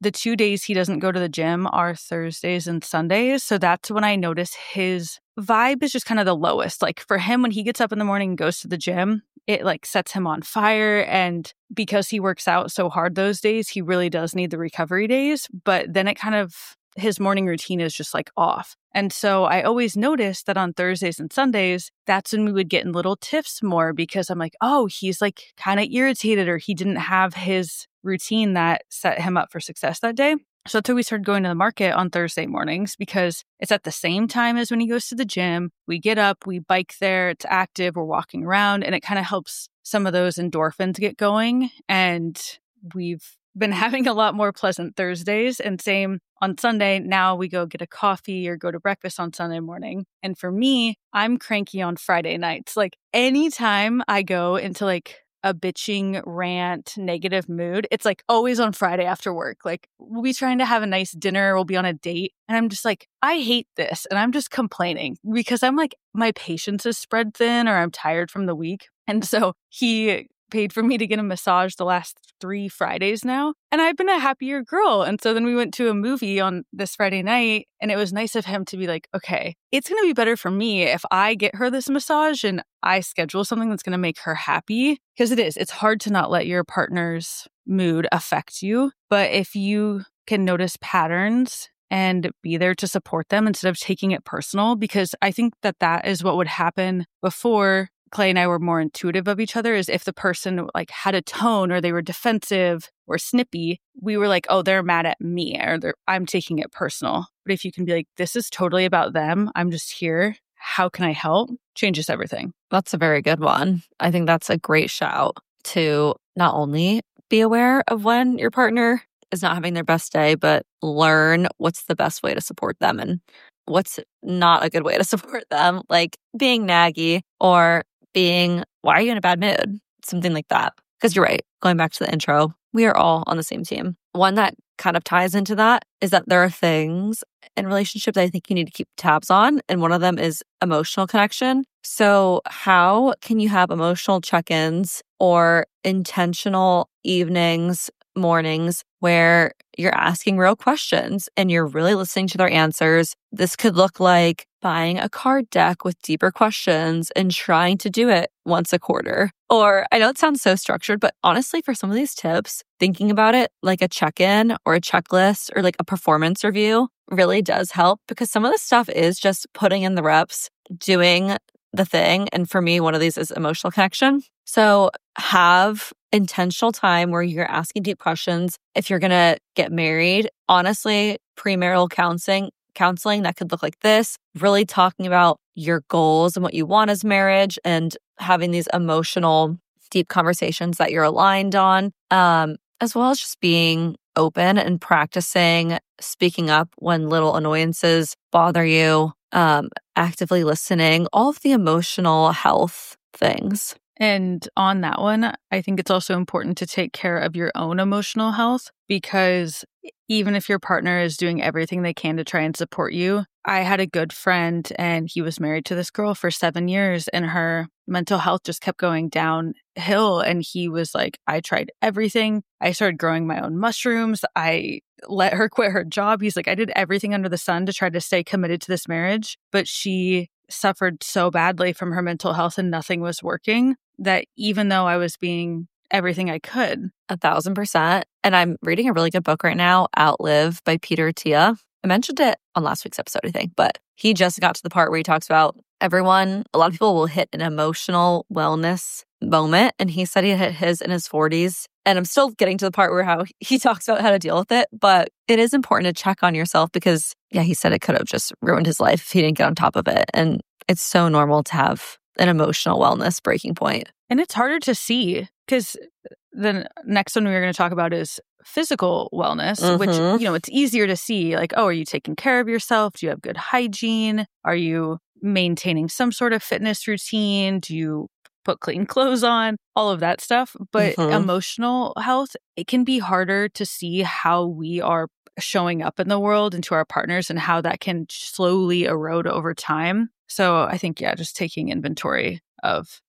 the two days he doesn't go to the gym are Thursdays and Sundays. So that's when I notice his vibe is just kind of the lowest. Like for him, when he gets up in the morning and goes to the gym, it like sets him on fire. And because he works out so hard those days, he really does need the recovery days. But then it kind of, his morning routine is just like off. And so I always noticed that on Thursdays and Sundays, that's when we would get in little tiffs more because I'm like, oh, he's like kind of irritated or he didn't have his routine that set him up for success that day. So that's why we started going to the market on Thursday mornings because it's at the same time as when he goes to the gym. We get up, we bike there, it's active, we're walking around, and it kind of helps some of those endorphins get going. And we've been having a lot more pleasant Thursdays. And same on Sunday, now we go get a coffee or go to breakfast on Sunday morning. And for me, I'm cranky on Friday nights. Like anytime I go into like a bitching, rant, negative mood, it's like always on Friday after work. Like we'll be trying to have a nice dinner, we'll be on a date. And I'm just like, I hate this. And I'm just complaining because I'm like, my patience is spread thin or I'm tired from the week. And so he paid for me to get a massage the last three Fridays now. And I've been a happier girl. And so then we went to a movie on this Friday night. And it was nice of him to be like, okay, it's going to be better for me if I get her this massage and I schedule something that's going to make her happy. Because it is, it's hard to not let your partner's mood affect you. But if you can notice patterns and be there to support them instead of taking it personal, because I think that that is what would happen before Clay and I were more intuitive of each other, is if the person like had a tone or they were defensive or snippy, we were like, oh, they're mad at me or they're, I'm taking it personal. But if you can be like, this is totally about them. I'm just here. How can I help? Changes everything. That's a very good one. I think that's a great shout to not only be aware of when your partner is not having their best day, but learn what's the best way to support them and what's not a good way to support them, like being naggy or being, why are you in a bad mood? Something like that. Because you're right, going back to the intro, we are all on the same team. One that kind of ties into that is that there are things in relationships that I think you need to keep tabs on. And one of them is emotional connection. So how can you have emotional check-ins or intentional evenings, mornings where you're asking real questions and you're really listening to their answers? This could look like buying a card deck with deeper questions and trying to do it once a quarter. Or I know it sounds so structured, but honestly, for some of these tips, thinking about it like a check-in or a checklist or like a performance review really does help, because some of the stuff is just putting in the reps, doing the thing. And for me, one of these is emotional connection. So have intentional time where you're asking deep questions. If you're going to get married, honestly, premarital counseling, counseling that could look like this, really talking about your goals and what you want as marriage and having these emotional, deep conversations that you're aligned on, um, as well as just being open and practicing speaking up when little annoyances bother you, um, actively listening, all of the emotional health things. And on that one, I think it's also important to take care of your own emotional health, because even if your partner is doing everything they can to try and support you, I had a good friend and he was married to this girl for seven years and her mental health just kept going downhill. And he was like, I tried everything. I started growing my own mushrooms. I let her quit her job. He's like, I did everything under the sun to try to stay committed to this marriage, but she suffered so badly from her mental health and nothing was working, that even though I was being everything I could. A thousand percent. And I'm reading a really good book right now, Outlive by Peter Attia. I mentioned it on last week's episode, I think, but he just got to the part where he talks about everyone, a lot of people will hit an emotional wellness moment. And he said he hit his in his forties. And I'm still getting to the part where how he talks about how to deal with it. But it is important to check on yourself because, yeah, he said it could have just ruined his life if he didn't get on top of it. And it's so normal to have an emotional wellness breaking point. And it's harder to see because the next one we're going to talk about is physical wellness, mm-hmm. which, you know, it's easier to see like, oh, are you taking care of yourself? Do you have good hygiene? Are you maintaining some sort of fitness routine? Do you put clean clothes on? All of that stuff. But mm-hmm. emotional health, it can be harder to see how we are showing up in the world and to our partners and how that can slowly erode over time. So I think, yeah, just taking inventory of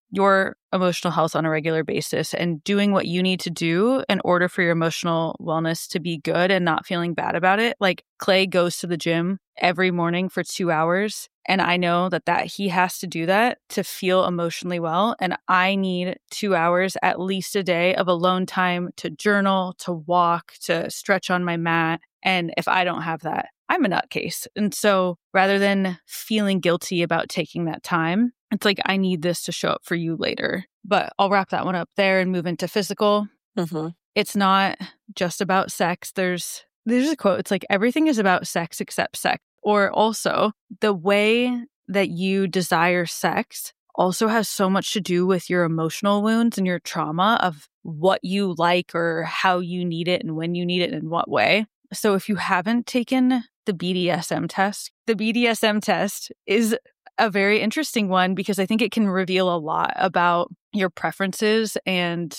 your emotional health on a regular basis and doing what you need to do in order for your emotional wellness to be good and not feeling bad about it. Like Clay goes to the gym every morning for two hours. And I know that, that he has to do that to feel emotionally well. And I need two hours at least a day of alone time to journal, to walk, to stretch on my mat. And if I don't have that, I'm a nutcase. And so rather than feeling guilty about taking that time, it's like, I need this to show up for you later. But I'll wrap that one up there and move into physical. Mm-hmm. It's not just about sex. There's there's a quote. It's like, everything is about sex except sex. Or also, the way that you desire sex also has so much to do with your emotional wounds and your trauma of what you like or how you need it and when you need it and in what way. So if you haven't taken the B D S M test, the B D S M test is a very interesting one because I think it can reveal a lot about your preferences and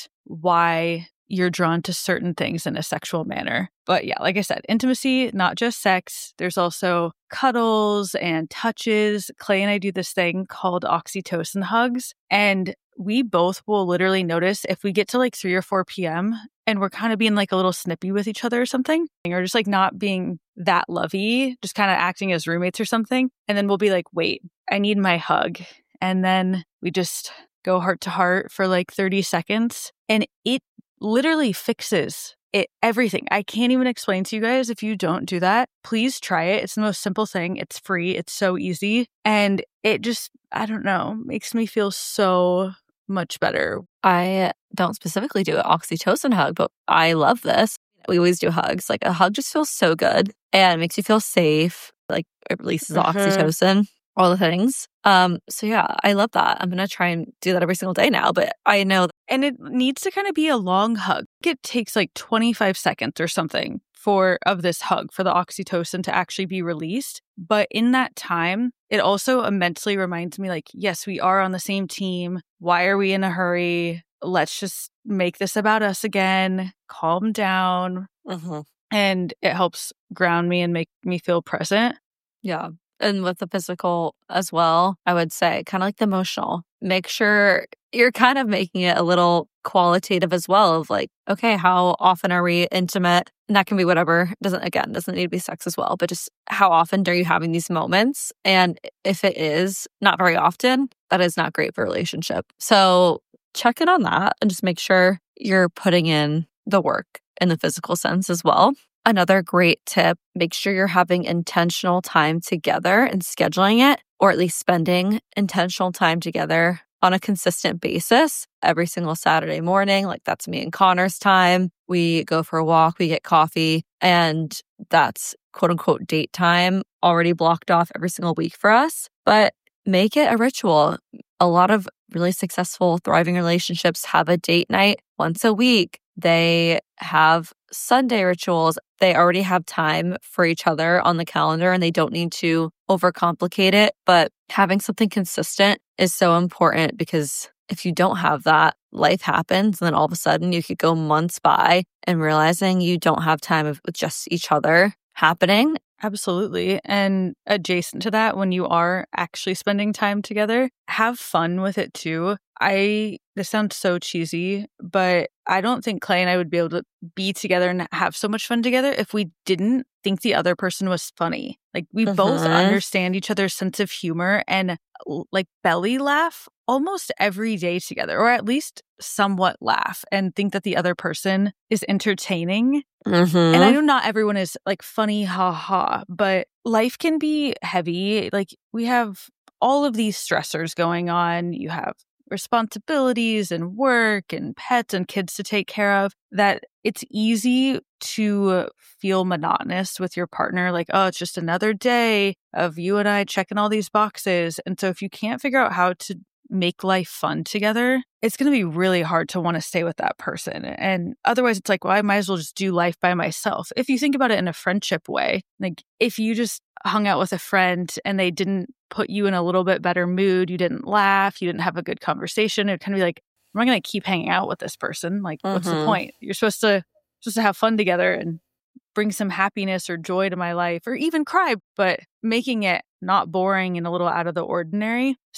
why you're drawn to certain things in a sexual manner. But yeah, like I said, intimacy, not just sex. There's also cuddles and touches. Clay and I do this thing called oxytocin hugs. And we both will literally notice if we get to like three or four p.m. and we're kind of being like a little snippy with each other or something, or just like not being that lovey, just kind of acting as roommates or something. And then we'll be like, wait, I need my hug. And then we just go heart to heart for like thirty seconds. And it literally fixes it, everything. I can't even explain to you guys. If you don't do that, please try it. It's the most simple thing. It's free. It's so easy. And it just, I don't know, makes me feel so much better. I don't specifically do an oxytocin hug, but I love this. We always do hugs. Like a hug just feels so good and makes you feel safe. Like it releases Mm-hmm. oxytocin, all the things. Um, so yeah, I love that. I'm going to try and do that every single day now, but I know. And it needs to kind of be a long hug. It takes like twenty-five seconds or something for of this hug for the oxytocin to actually be released. But in that time, it also immensely reminds me like, yes, we are on the same team. Why are we in a hurry? Let's just make this about us again. Calm down. Mm-hmm. And it helps ground me and make me feel present. Yeah. And with the physical as well, I would say kind of like the emotional. Make sure you're kind of making it a little qualitative as well of like, okay, how often are we intimate? And that can be whatever. Doesn't, again, doesn't need to be sex as well, but just how often are you having these moments? And if it is not very often, that is not great for a relationship. So check in on that and just make sure you're putting in the work in the physical sense as well. Another great tip, make sure you're having intentional time together and scheduling it, or at least spending intentional time together on a consistent basis every single Saturday morning. Like that's me and Connor's time. We go for a walk, we get coffee, and that's quote unquote date time already blocked off every single week for us. But make it a ritual. A lot of really successful, thriving relationships have a date night once a week. They have Sunday rituals. They already have time for each other on the calendar and they don't need to overcomplicate it. But having something consistent is so important because if you don't have that, life happens. And then all of a sudden you could go months by and realizing you don't have time with just each other happening. Absolutely. And adjacent to that, when you are actually spending time together, have fun with it too. I, this sounds so cheesy, but I don't think Clay and I would be able to be together and have so much fun together if we didn't think the other person was funny. Like we Mm-hmm. both understand each other's sense of humor and like belly laugh almost every day together, or at least somewhat laugh and think that the other person is entertaining. Mm-hmm. And I know not everyone is like funny, ha ha, but life can be heavy. Like we have all of these stressors going on. You have responsibilities and work and pets and kids to take care of, that it's easy to feel monotonous with your partner. Like, oh, it's just another day of you and I checking all these boxes. And so if you can't figure out how to make life fun together, it's going to be really hard to want to stay with that person. And otherwise it's like, well, I might as well just do life by myself. If you think about it in a friendship way, like if you just hung out with a friend and they didn't put you in a little bit better mood, you didn't laugh, you didn't have a good conversation, it'd kind of be like, am I going to keep hanging out with this person? Like, mm-hmm. what's the point? You're supposed to supposed to have fun together and bring some happiness or joy to my life, or even cry, but making it not boring and a little out of the ordinary. So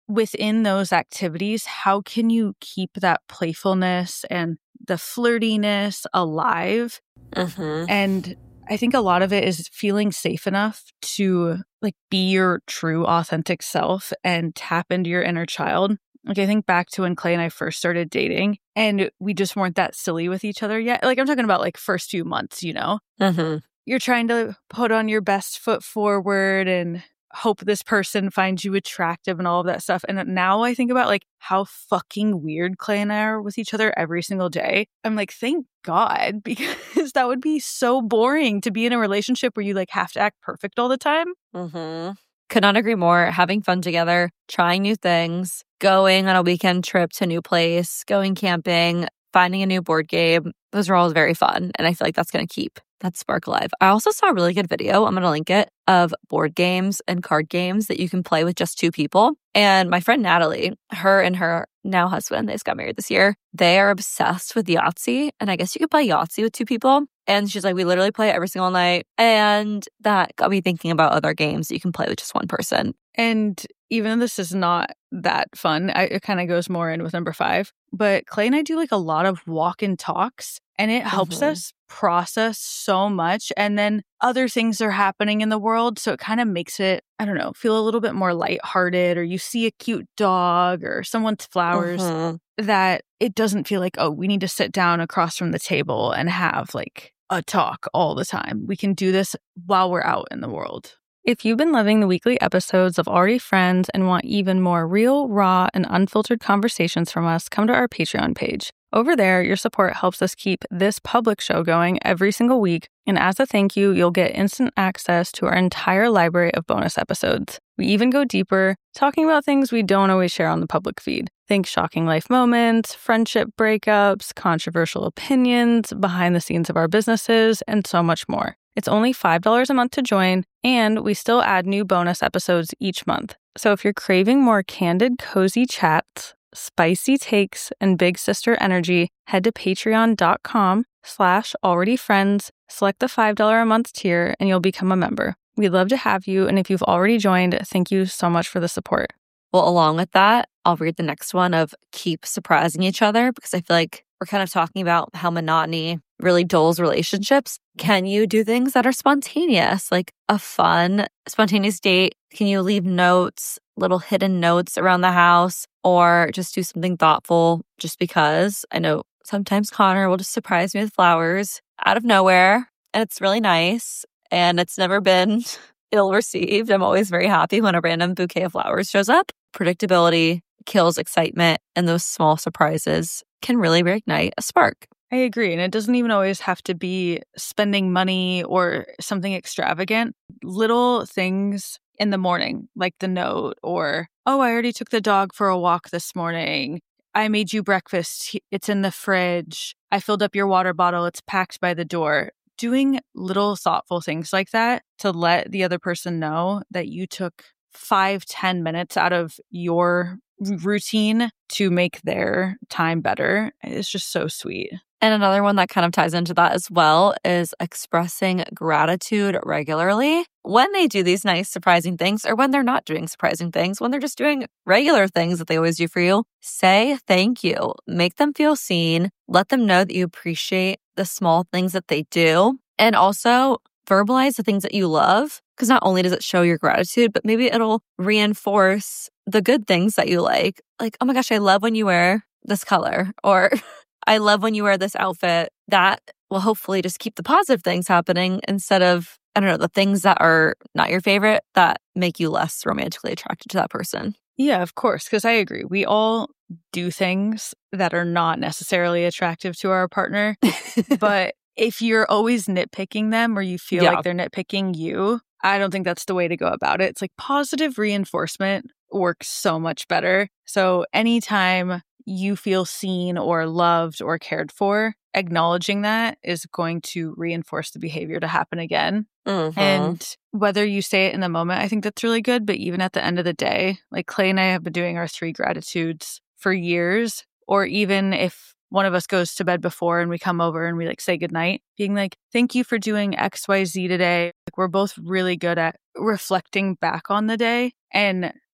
within those activities, how can you keep that playfulness and the flirtiness alive? Mm-hmm. And I think a lot of it is feeling safe enough to like be your true authentic self and tap into your inner child. Like I think back to when Clay and I first started dating and we just weren't that silly with each other yet. Like I'm talking about like first few months, you know? Mm-hmm. You're trying to put on your best foot forward and hope this person finds you attractive and all of that stuff. And now I think about like how fucking weird Clay and I are with each other every single day. I'm like, thank God, because that would be so boring to be in a relationship where you like have to act perfect all the time. Mm-hmm. Could not agree more. Having fun together, trying new things, going on a weekend trip to a new place, going camping, finding a new board game. Those are all very fun. And I feel like that's going to keep that spark alive. I also saw a really good video, I'm going to link it, of board games and card games that you can play with just two people. And my friend Natalie, her and her now husband, they just got married this year, they are obsessed with Yahtzee. And I guess you could play Yahtzee with two people. And she's like, we literally play it every single night. And that got me thinking about other games that you can play with just one person. And even though this is not that fun, I, it kind of goes more in with number five. But Clay and I do like a lot of walk and talks, and it helps Mm-hmm. us process so much. And then other things are happening in the world. So it kind of makes it, I don't know, feel a little bit more lighthearted, or you see a cute dog or someone's flowers Mm-hmm. that it doesn't feel like, oh, we need to sit down across from the table and have like a talk all the time. We can do this while we're out in the world. If you've been loving the weekly episodes of Already Friends and want even more real, raw, and unfiltered conversations from us, come to our Patreon page. Over there, your support helps us keep this public show going every single week, and as a thank you, you'll get instant access to our entire library of bonus episodes. We even go deeper, talking about things we don't always share on the public feed. Think shocking life moments, friendship breakups, controversial opinions, behind the scenes of our businesses, and so much more. It's only five dollars a month to join, and we still add new bonus episodes each month. So if you're craving more candid, cozy chats, spicy takes, and big sister energy, head to patreon.com slash alreadyfriends, select the five dollars a month tier, and you'll become a member. We'd love to have you, and if you've already joined, thank you so much for the support. Well, along with that, I'll read the next one of keep surprising each other, because I feel like we're kind of talking about how monotony really dulls relationships. Can you do things that are spontaneous, like a fun, spontaneous date? Can you leave notes, little hidden notes around the house, or just do something thoughtful just because? I know sometimes Connor will just surprise me with flowers out of nowhere, and it's really nice, and it's never been ill received. I'm always very happy when a random bouquet of flowers shows up. Predictability kills excitement, and those small surprises can really reignite a spark. I agree. And it doesn't even always have to be spending money or something extravagant. Little things in the morning, like the note, or, oh, I already took the dog for a walk this morning. I made you breakfast. It's in the fridge. I filled up your water bottle. It's packed by the door. Doing little thoughtful things like that to let the other person know that you took five, ten minutes out of your routine to make their time better is just so sweet. And another one that kind of ties into that as well is expressing gratitude regularly when they do these nice, surprising things, or when they're not doing surprising things, when they're just doing regular things that they always do for you. Say thank you. Make them feel seen. Let them know that you appreciate the small things that they do. And also verbalize the things that you love, because not only does it show your gratitude, but maybe it'll reinforce the good things that you like. Like, oh my gosh, I love when you wear this color, or I love when you wear this outfit. That will hopefully just keep the positive things happening instead of, I don't know, the things that are not your favorite that make you less romantically attracted to that person. Yeah, of course, because I agree. We all do things that are not necessarily attractive to our partner. But if you're always nitpicking them, or you feel Yeah. like they're nitpicking you, I don't think that's the way to go about it. It's like positive reinforcement works so much better. So anytime you feel seen or loved or cared for, acknowledging that is going to reinforce the behavior to happen again. Mm-hmm. And whether you say it in the moment, I think that's really good. But even at the end of the day, like Clay and I have been doing our three gratitudes for years, or even if one of us goes to bed before and we come over and we like say goodnight, being like, thank you for doing X Y Z today. Like, we're both really good at reflecting back on the day. And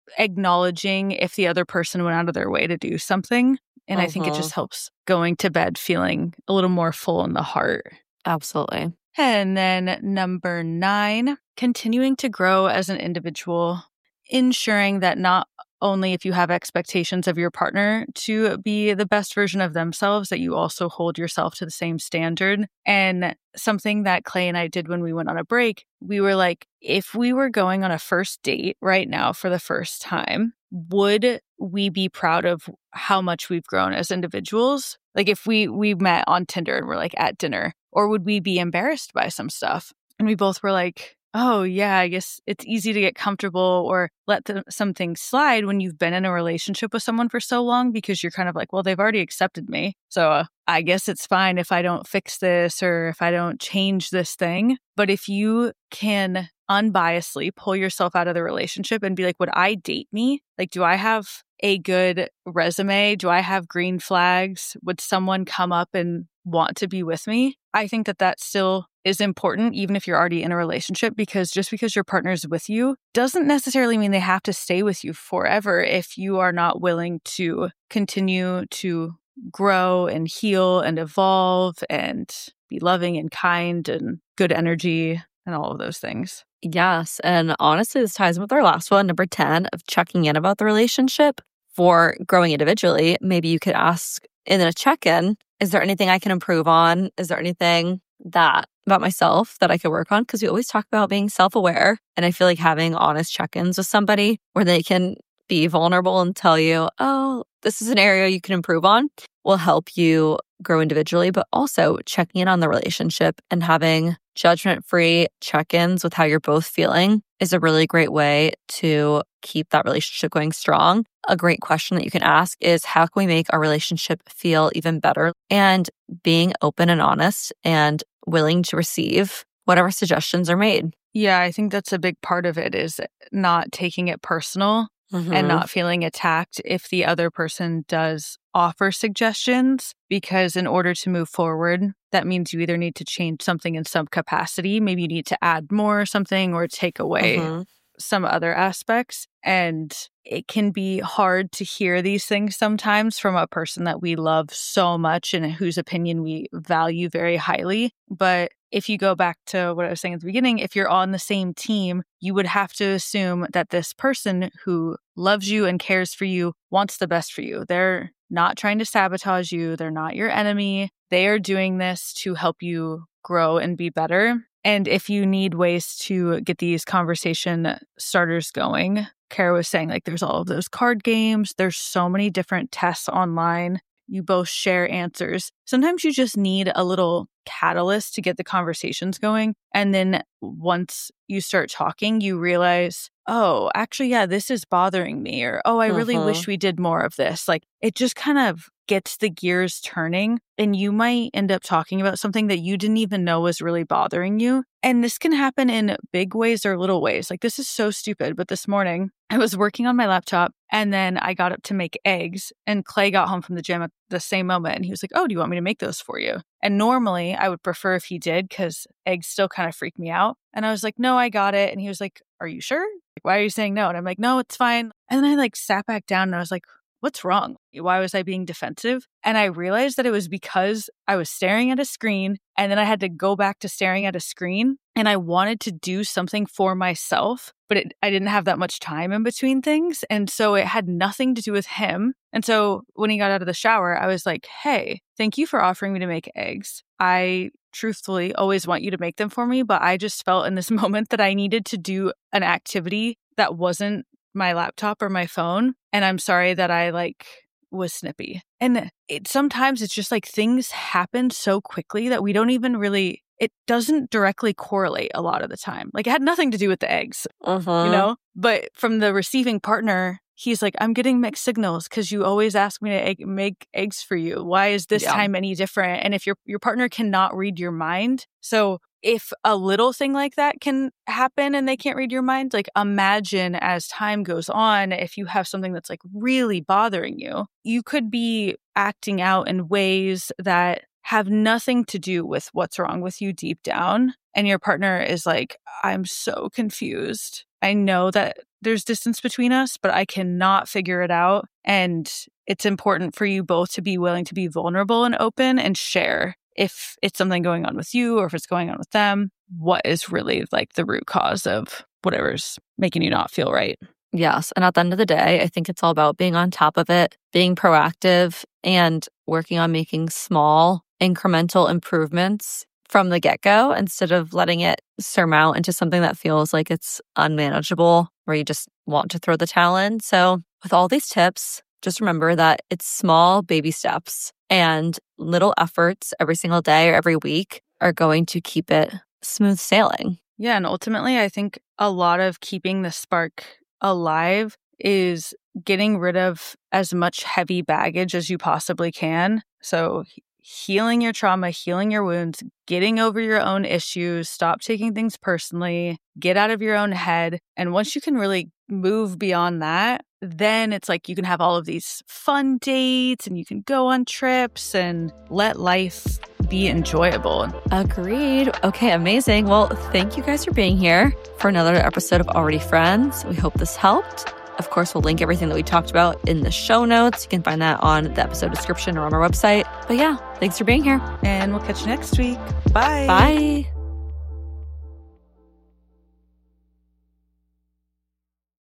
acknowledging if the other person went out of their way to do something. And uh-huh. I think it just helps going to bed feeling a little more full in the heart. Absolutely. And then number nine, continuing to grow as an individual, ensuring that not only if you have expectations of your partner to be the best version of themselves, that you also hold yourself to the same standard. And something that Clay and I did when we went on a break, we were like, if we were going on a first date right now for the first time, would we be proud of how much we've grown as individuals? Like if we we met on Tinder and we're like at dinner, or would we be embarrassed by some stuff? And we both were like, oh, yeah, I guess it's easy to get comfortable or let the, some things slide when you've been in a relationship with someone for so long, because you're kind of like, well, they've already accepted me. So uh, I guess it's fine if I don't fix this or if I don't change this thing. But if you can unbiasedly pull yourself out of the relationship and be like, would I date me? Like, do I have a good resume? Do I have green flags? Would someone come up and want to be with me? I think that that still is important, even if you're already in a relationship, because just because your partner's with you doesn't necessarily mean they have to stay with you forever if you are not willing to continue to grow and heal and evolve and be loving and kind and good energy and all of those things. Yes. And honestly, this ties in with our last one, number ten, of checking in about the relationship. For growing individually, maybe you could ask in a check-in, is there anything I can improve on? Is there anything that about myself that I could work on? Because we always talk about being self-aware. And I feel like having honest check-ins with somebody where they can be vulnerable and tell you, oh, this is an area you can improve on, will help you grow individually, but also checking in on the relationship and having judgment-free check-ins with how you're both feeling is a really great way to keep that relationship going strong. A great question that you can ask is, how can we make our relationship feel even better? And being open and honest and willing to receive whatever suggestions are made. Yeah, I think that's a big part of it, is not taking it personal. Mm-hmm. And not feeling attacked if the other person does offer suggestions, because in order to move forward, that means you either need to change something in some capacity. Maybe you need to add more or something, or take away mm-hmm. some other aspects. And it can be hard to hear these things sometimes from a person that we love so much and whose opinion we value very highly. But if you go back to what I was saying at the beginning, if you're on the same team, you would have to assume that this person who loves you and cares for you wants the best for you. They're not trying to sabotage you. They're not your enemy. They are doing this to help you grow and be better. And if you need ways to get these conversation starters going, Kara was saying, like, there's all of those card games. There's so many different tests online. You both share answers. Sometimes you just need a little catalyst to get the conversations going. And then once you start talking, you realize, oh, actually, yeah, this is bothering me. Or, oh, I really uh-huh. wish we did more of this. Like, it just kind of gets the gears turning, and you might end up talking about something that you didn't even know was really bothering you. And this can happen in big ways or little ways. Like, this is so stupid, but this morning I was working on my laptop and then I got up to make eggs, and Clay got home from the gym at the same moment and he was like, oh, do you want me to make those for you? And normally I would prefer if he did, because eggs still kind of freak me out. And I was like, no, I got it. And he was like, are you sure? Like, why are you saying no? And I'm like, no, it's fine. And then I like sat back down and I was like, what's wrong? Why was I being defensive? And I realized that it was because I was staring at a screen, and then I had to go back to staring at a screen, and I wanted to do something for myself, but it, I didn't have that much time in between things. And so it had nothing to do with him. And so when he got out of the shower, I was like, hey, thank you for offering me to make eggs. I truthfully always want you to make them for me, but I just felt in this moment that I needed to do an activity that wasn't my laptop or my phone. And I'm sorry that I like was snippy. And it sometimes it's just like things happen so quickly that we don't even really, it doesn't directly correlate a lot of the time. Like, it had nothing to do with the eggs, uh-huh. you know? But from the receiving partner, he's like, I'm getting mixed signals because you always ask me to egg- make eggs for you. Why is this yeah. time any different? And if your your partner cannot read your mind, so if a little thing like that can happen and they can't read your mind, like, imagine as time goes on, if you have something that's like really bothering you, you could be acting out in ways that have nothing to do with what's wrong with you deep down. And your partner is like, I'm so confused. I know that there's distance between us, but I cannot figure it out. And it's important for you both to be willing to be vulnerable and open and share if it's something going on with you or if it's going on with them, what is really like the root cause of whatever's making you not feel right. Yes. And at the end of the day, I think it's all about being on top of it, being proactive, and working on making small incremental improvements from the get-go instead of letting it surmount into something that feels like it's unmanageable where you just want to throw the towel in. So with all these tips, just remember that it's small baby steps and little efforts every single day or every week are going to keep it smooth sailing. Yeah. And ultimately, I think a lot of keeping the spark alive is getting rid of as much heavy baggage as you possibly can. So healing your trauma, healing your wounds, getting over your own issues, stop taking things personally, get out of your own head. And once you can really move beyond that, then it's like you can have all of these fun dates and you can go on trips and let life be enjoyable. Agreed. Okay, amazing. Well, thank you guys for being here for another episode of Already Friends. We hope this helped. Of course, we'll link everything that we talked about in the show notes. You can find that on the episode description or on our website. But yeah, thanks for being here. And we'll catch you next week. Bye. Bye.